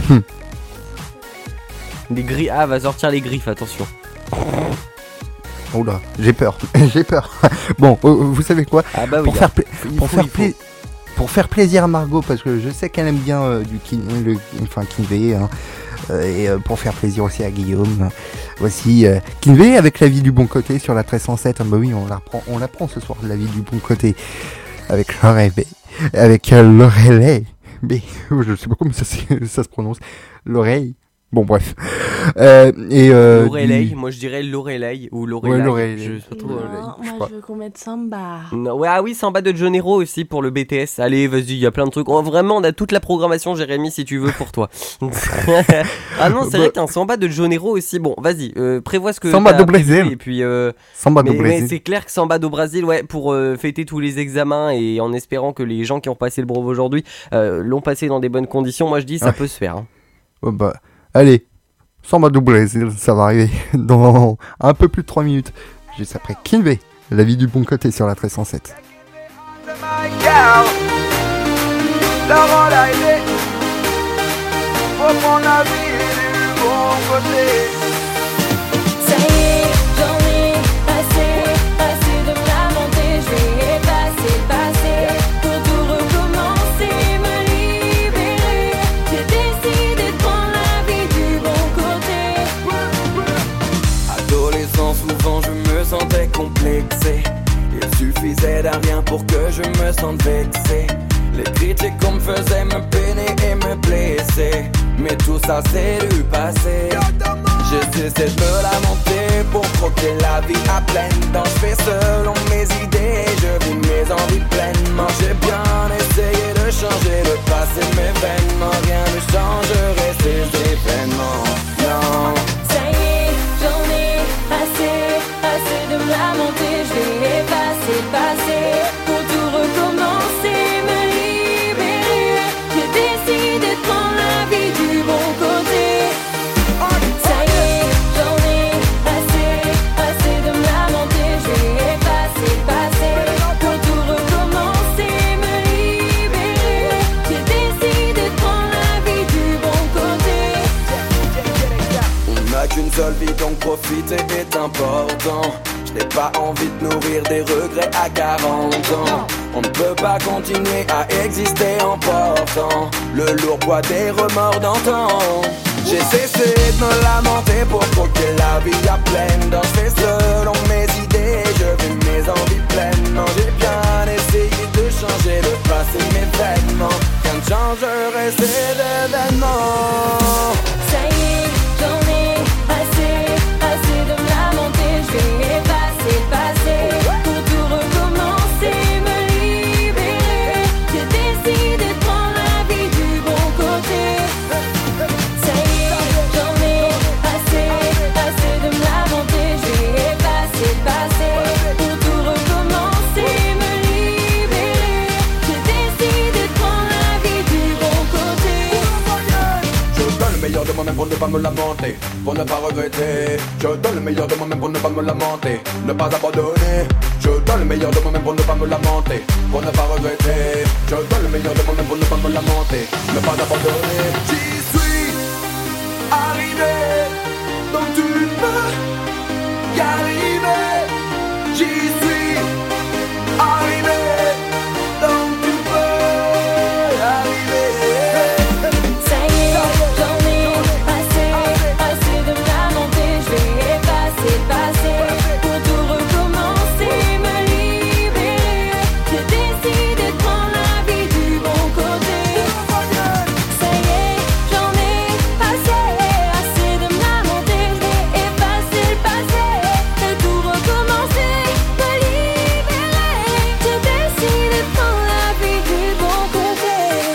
Les griffes. Ah, va sortir les griffes. Attention. Oh là, j'ai peur, j'ai peur. Bon, euh, vous savez quoi? Ah bah oui. Pour faire, pla- il pour, faut, faire il faut. pla- pour faire plaisir à Margot, parce que je sais qu'elle aime bien euh, du kin, le, enfin Kinvey, hein, euh, et euh, pour faire plaisir aussi à Guillaume. Voici euh, Kinvey avec La vie du bon côté sur la treize cent sept. Ah bah oui, on l'apprend, on l'apprend ce soir, La vie du bon côté. Avec l'oreille B. Avec euh, l'oreille B. Je sais pas comment ça, ça se prononce. L'oreille. Bon bref. Euh, et euh, L'oreille, du... moi je dirais l'oreille ou l'oreille. Ouais, l'oreille. Je sais pas trop. Non, euh, moi je je, crois. veux qu'on mette Samba. Non, ouais, ah oui, Samba de Janeiro aussi pour le B T S. Allez, vas-y, il y a plein de trucs. Oh, vraiment, on a toute la programmation, Jérémy, si tu veux, pour toi. Ah non, c'est Bah... vrai qu'un Samba de Janeiro aussi. Bon, vas-y, euh, prévois ce que Samba t'as do prévu, Brésil. et puis. Euh... Samba mais, do Brésil. mais c'est clair que Samba do Brésil, ouais, pour euh, fêter tous les examens et en espérant que les gens qui ont passé le brevet aujourd'hui euh, l'ont passé dans des bonnes conditions. Moi, je dis, ça ouais. peut se faire. Hein. Oh bah, allez. Samba do Brésil, ça va arriver dans un peu plus de trois minutes. Juste après Kinvey, La vie du bon côté sur la treize cent sept. Sentais complexé, il suffisait d'un rien pour que je me sente vexé. Les critiques qu'on me faisait me peiner et me blesser, mais tout ça c'est du passé. J'ai cessé de me lamenter pour croquer la vie à pleines dents. Je fais selon mes idées, je vis mes envies pleinement. J'ai bien essayé de changer le passé, mais vainement rien ne changerait ces événements. Non. Ça y est, j'en ai assez. Assez de me lamenter, je vais effacer le passé pour tout recommencer, me libérer. J'ai décidé de prendre la vie du bon côté. Ça y est, j'en ai assez, assez de me lamenter, je vais effacer le passé pour tout recommencer, me libérer. J'ai décidé de prendre la vie du bon côté. On n'a qu'une seule vie donc profiter est important. Je n'ai pas envie de nourrir des regrets à quarante ans. On ne peut pas continuer à exister en portant le lourd poids des remords d'antan. J'ai cessé de me lamenter pour croquer la vie à pleines dents. Je fais selon mes idées, je vis mes envies pleinement. J'ai bien essayé de changer le passé, mes vêtements. Rien ne changerait ces événements. Ça y est, j'en ai assez, assez de me lamenter, je vais effacer le passé pour tout recommencer, me libérer. J'ai décidé de prendre la vie du bon côté. Ça y est, j'en ai assez, assez de me lamenter, je vais effacer le passé pour tout recommencer, me libérer. J'ai décidé de prendre la vie du bon côté. Je donne le meilleur de moi-même pour ne pas me lamenter, pour ne pas regretter. Je donne le meilleur de moi-même pour ne pas me lamenter, ne pas abandonner. Je donne le meilleur de moi-même pour ne pas me lamenter, pour ne pas regretter. Je donne le meilleur de moi-même pour ne pas me lamenter, ne pas abandonner. J'y suis arrivé, donc tu peux y arriver. J'y suis arrivé, donc tu peux y arriver. Ça y est, j'en ai assez, assez de me lamenter, je vais effacer le passé pour tout recommencer, me libérer. J'ai décidé de prendre la vie du bon côté. Ça y est, j'en ai assez, assez de me lamenter, je vais effacer le passé et tout recommencer, me libérer. J'ai décidé de prendre la vie du bon côté.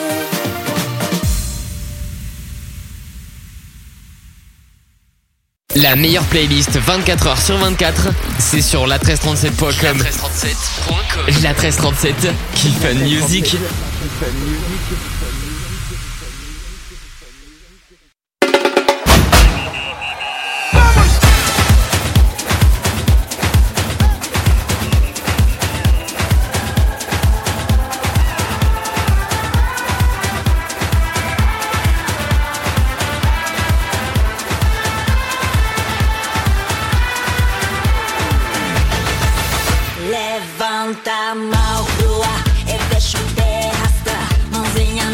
La meilleure playlist vingt-quatre heures sur vingt-quatre, c'est sur la treize trente-sept point com. La treize trente-sept point com. La treize trente-sept, Kiffan Music. Levanta a mão pro ar e deixa o pé arrastar. Mãozinha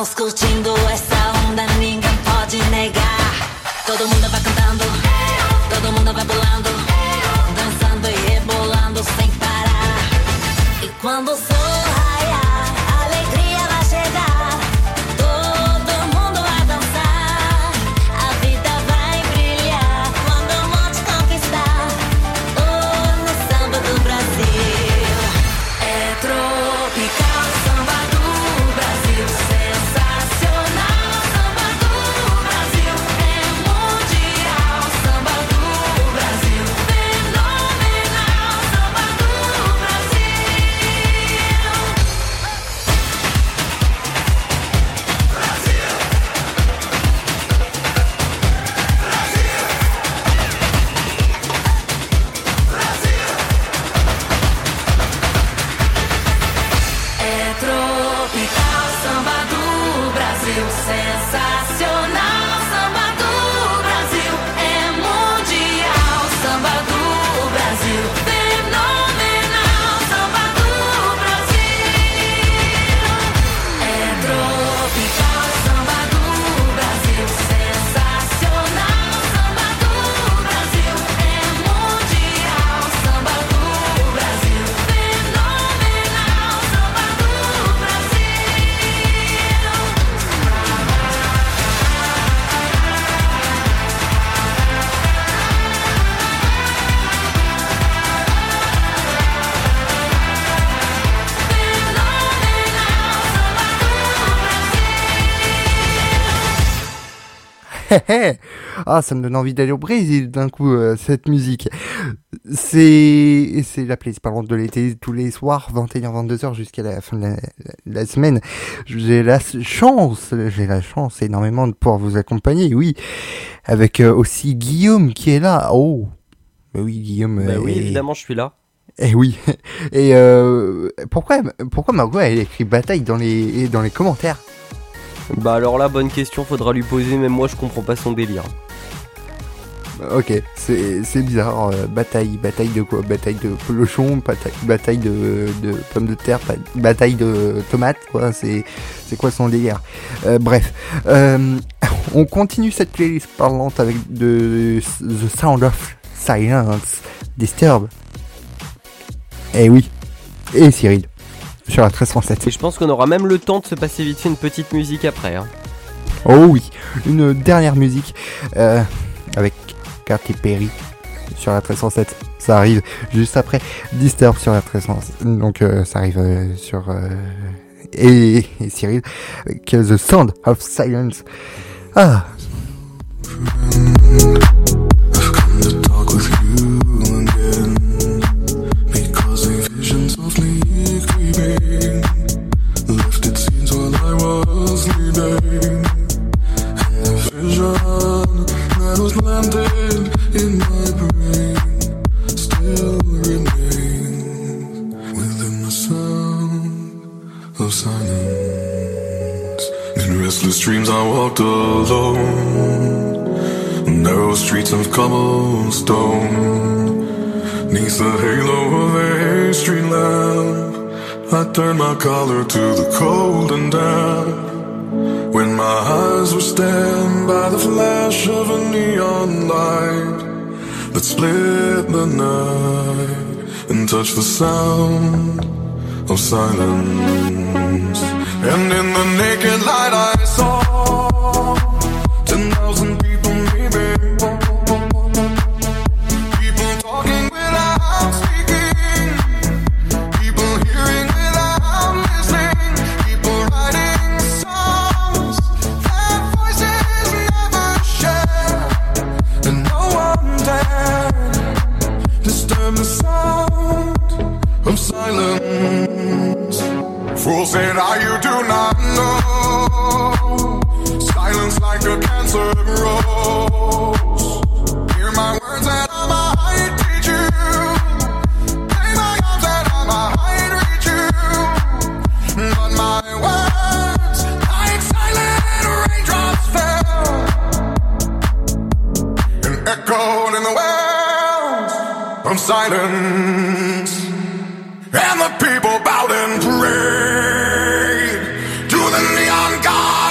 Vamos curtindo essa onda, ninguém pode negar. Todo mundo vai cantando, todo mundo vai pulando, dançando e rebolando sem parar. E quando o sol raiar, a alegria vai chegar. Todo mundo vai dançar, a vida vai brilhar. Quando o monte conquistar, oh, no samba do Brasil. É tropical, samba do Brasil, sensacional. Samba do Brasil é mundial. Samba do Brasil, fenomenal. Samba do Brasil. É tropical, samba do Brasil, sensacional. Samba do Brasil é mundial. Samba do Brasil, fenomenal. Samba do Brasil. É tropical, samba do Brasil, sensacional. Samba do Brasil é mundial. Samba do Brasil, fenomenal. Samba do Brasil. Ah, ça me donne envie d'aller au Brésil d'un coup, euh, cette musique. C'est c'est la playlist parlante de l'été tous les soirs, vingt et une heures vingt-deux heures jusqu'à la fin de la, la semaine. J'ai la chance, j'ai la chance énormément de pouvoir vous accompagner, oui, avec euh, aussi Guillaume qui est là. Oh, bah oui, Guillaume. Bah euh, oui, est- évidemment, je suis là. Eh oui. Et euh, pourquoi pourquoi Margot elle écrit bataille dans les dans les commentaires? Bah alors là, bonne question, faudra lui poser, même moi je comprends pas son délire. Ok, c'est c'est bizarre. euh, bataille, bataille de quoi? Bataille de pelochon, bataille, bataille de, de pommes de terre, ba- bataille de tomates, quoi. C'est c'est quoi son délire? Euh, Bref, euh, on continue cette playlist parlante avec de The Sound of Silence, Disturb. Eh oui, et Cyril sur la treize cent sept. Et je pense qu'on aura même le temps de se passer vite fait une petite musique après. Hein. Oh oui, une dernière musique euh, avec Katy Perry sur la treize cent sept. Ça arrive juste après Disturb sur la treize cent sept. Donc euh, ça arrive euh, sur euh, et, et Cyril avec euh, The Sound of Silence. Ah. Lifted scenes while I was sleeping, and the vision that was landed in my brain still remains within the sound of silence. In restless dreams I walked alone, narrow streets of cobblestone, neath the halo of a street lamp. I turned my collar to the cold and damp, when my eyes were stabbed by the flash of a neon light that split the night and touched the sound of silence. And in the naked light I saw ten thousand people maybe, people talking without speaking, people hearing without listening, people writing songs that voices never share, and no one dared disturb the sound of silence. Fools say now you do not know, silence like a cancer grows. Hear my words and I might teach you, play my arms and I might reach you, but my words like silent raindrops fell and echoed in the wells of silence. And the people bowed and prayed to the neon god.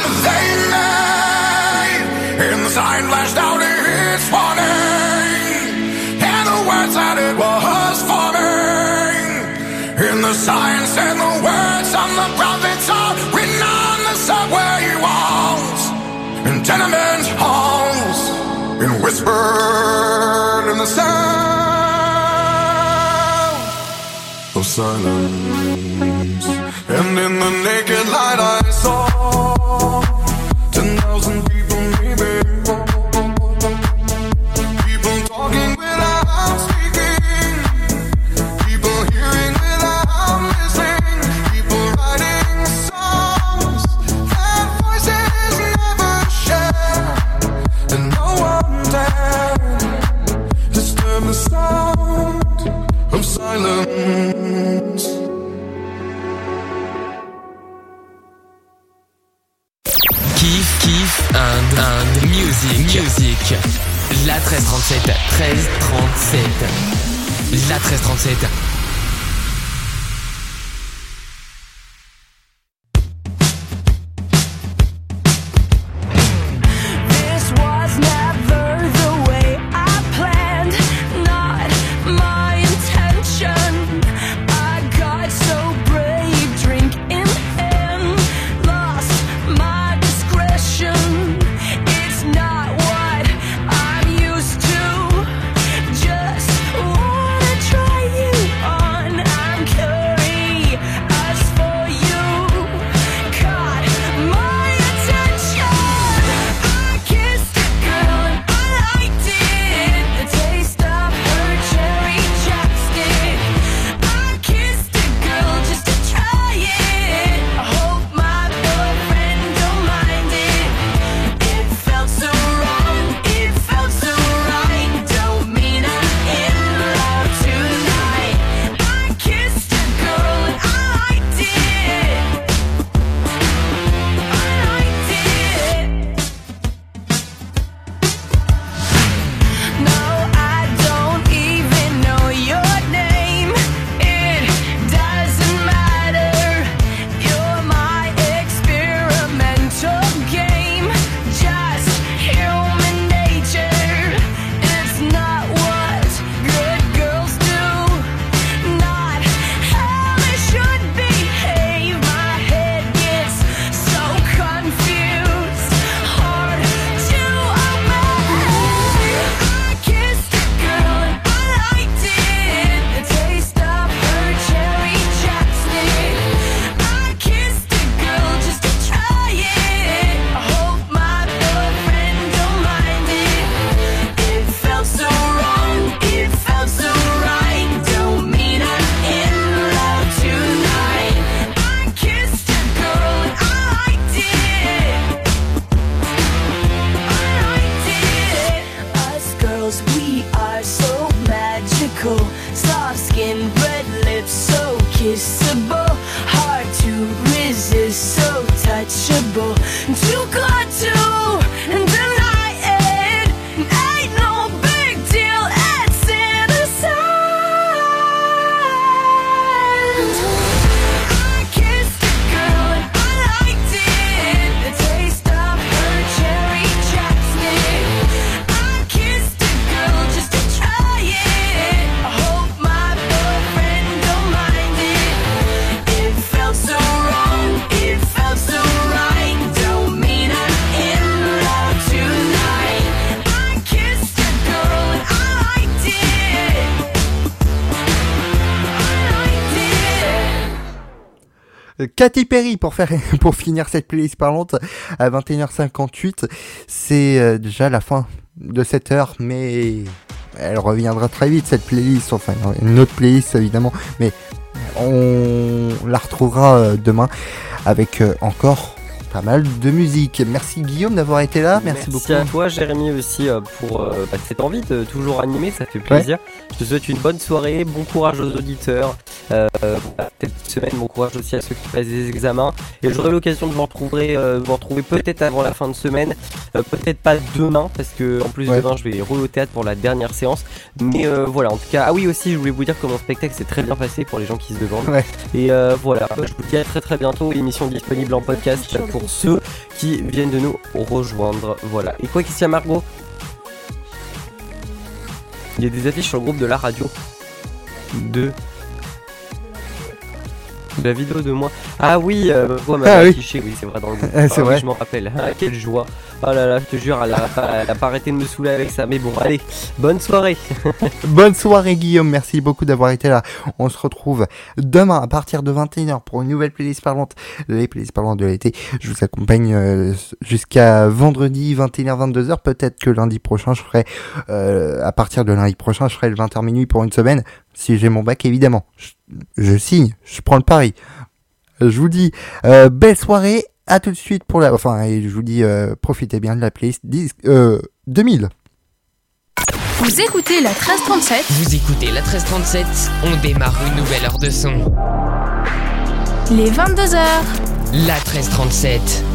sign flashed out its warning, and the words that it was forming. In the sign said the words on the prophets are written on the subway walls, in tenement halls, and whispered in the sound of silence. And in the naked light I saw ten thousand people maybe, people talking without speaking, people hearing without listening, people writing songs that voices never share, and no one dared disturb the sound of silence. Kiff, kiff, and, and music, music. La treize trente-sept, treize trente-sept. La treize trente-sept. This was never the way I planned, not my intention. I got so brave, drink in hand, lost my discretion. It's not what I'm used to. Just wanna try you on. I'm curious for you. Caught my attention. I kissed a girl and I liked it. The taste of her cherry chapstick. I kissed a girl just to try it. I hope my boyfriend don't mind it. It felt so wrong, it felt so right. Don't mean I'm in love tonight. I kissed a girl and I liked it. I liked it. No, I don't even know your name. It doesn't matter. You're my experimental game. Just human nature. It's not what good girls do. Not how I should behave. My head gets so confused. Hard to obey. I kissed a girl and I liked it. The taste of her cherry chapstick. I kissed a girl just to try it. I hope my boyfriend don't mind it. It felt so wrong, it felt so right. Don't mean I'm in love tonight. I kissed a girl and I liked it. I liked it. Us girls, we are so magical. Soft skin, red lips, so kissable. Hard to resist, so touchable. Too good to deny it. Ain't no big deal, it's innocent. I kissed a girl and I liked it. The taste of her cherry chapstick. I kissed a girl just to try it. I hope my boyfriend don't mind it. It felt so wrong, it felt so right. Don't mean I'm in love tonight. I kissed a girl and I liked it. I liked it. Katy Perry pour faire pour finir cette playlist parlante à vingt et une heures cinquante-huit. C'est euh, déjà la fin de cette heure, mais elle reviendra très vite cette playlist. Enfin, une autre playlist évidemment, mais on la retrouvera euh, demain avec euh, encore pas mal de musique. Merci Guillaume d'avoir été là. Merci, Merci beaucoup. à toi Jérémy aussi euh, pour euh, bah, cette envie de toujours animer, ça fait plaisir. Je te souhaite une bonne soirée, bon courage aux auditeurs. Euh, euh, cette semaine. Bon courage aussi à ceux qui passent des examens. Et j'aurai l'occasion de vous retrouver, euh, vous retrouver peut-être avant la fin de semaine, euh, peut-être pas demain, parce que en plus ouais. demain je vais re au théâtre pour la dernière séance. Mais euh, voilà, en tout cas, ah oui aussi, je voulais vous dire que mon spectacle s'est très bien passé pour les gens qui se demandent. Ouais. Et euh, voilà, je vous dis à très très bientôt. Émission disponible en podcast pour ceux qui viennent de nous rejoindre. Voilà. Et quoi qu'il y a, Margot? Il y a des affiches sur le groupe de la radio. De la vidéo de moi. Ah oui, euh, moi m'a ah, affiché, oui. oui c'est vrai dans le groupe. Ah, c'est ah, vrai. Oui, je m'en rappelle. Ah, quelle joie. Oh là là, je te jure, elle a, elle a pas arrêté de me saouler avec ça. Mais bon, allez, bonne soirée. Bonne soirée Guillaume, merci beaucoup d'avoir été là. On se retrouve demain à partir de vingt et une heures pour une nouvelle playlist parlante. Les playlists parlantes de l'été. Je vous accompagne euh, jusqu'à vendredi vingt et une heures vingt-deux heures. Peut-être que lundi prochain, je ferai euh, à partir de lundi prochain, je ferai le vingt heures minuit pour une semaine. Si j'ai mon bac, évidemment. Je, je signe, je prends le pari. Je vous dis euh, belle soirée. À tout de suite pour la... Enfin, et je vous dis, euh, profitez bien de la playlist dix, euh, deux mille. Vous écoutez la treize trente-sept. Vous écoutez la treize trente-sept. On démarre une nouvelle heure de son. Les vingt-deux heures. La treize trente-sept.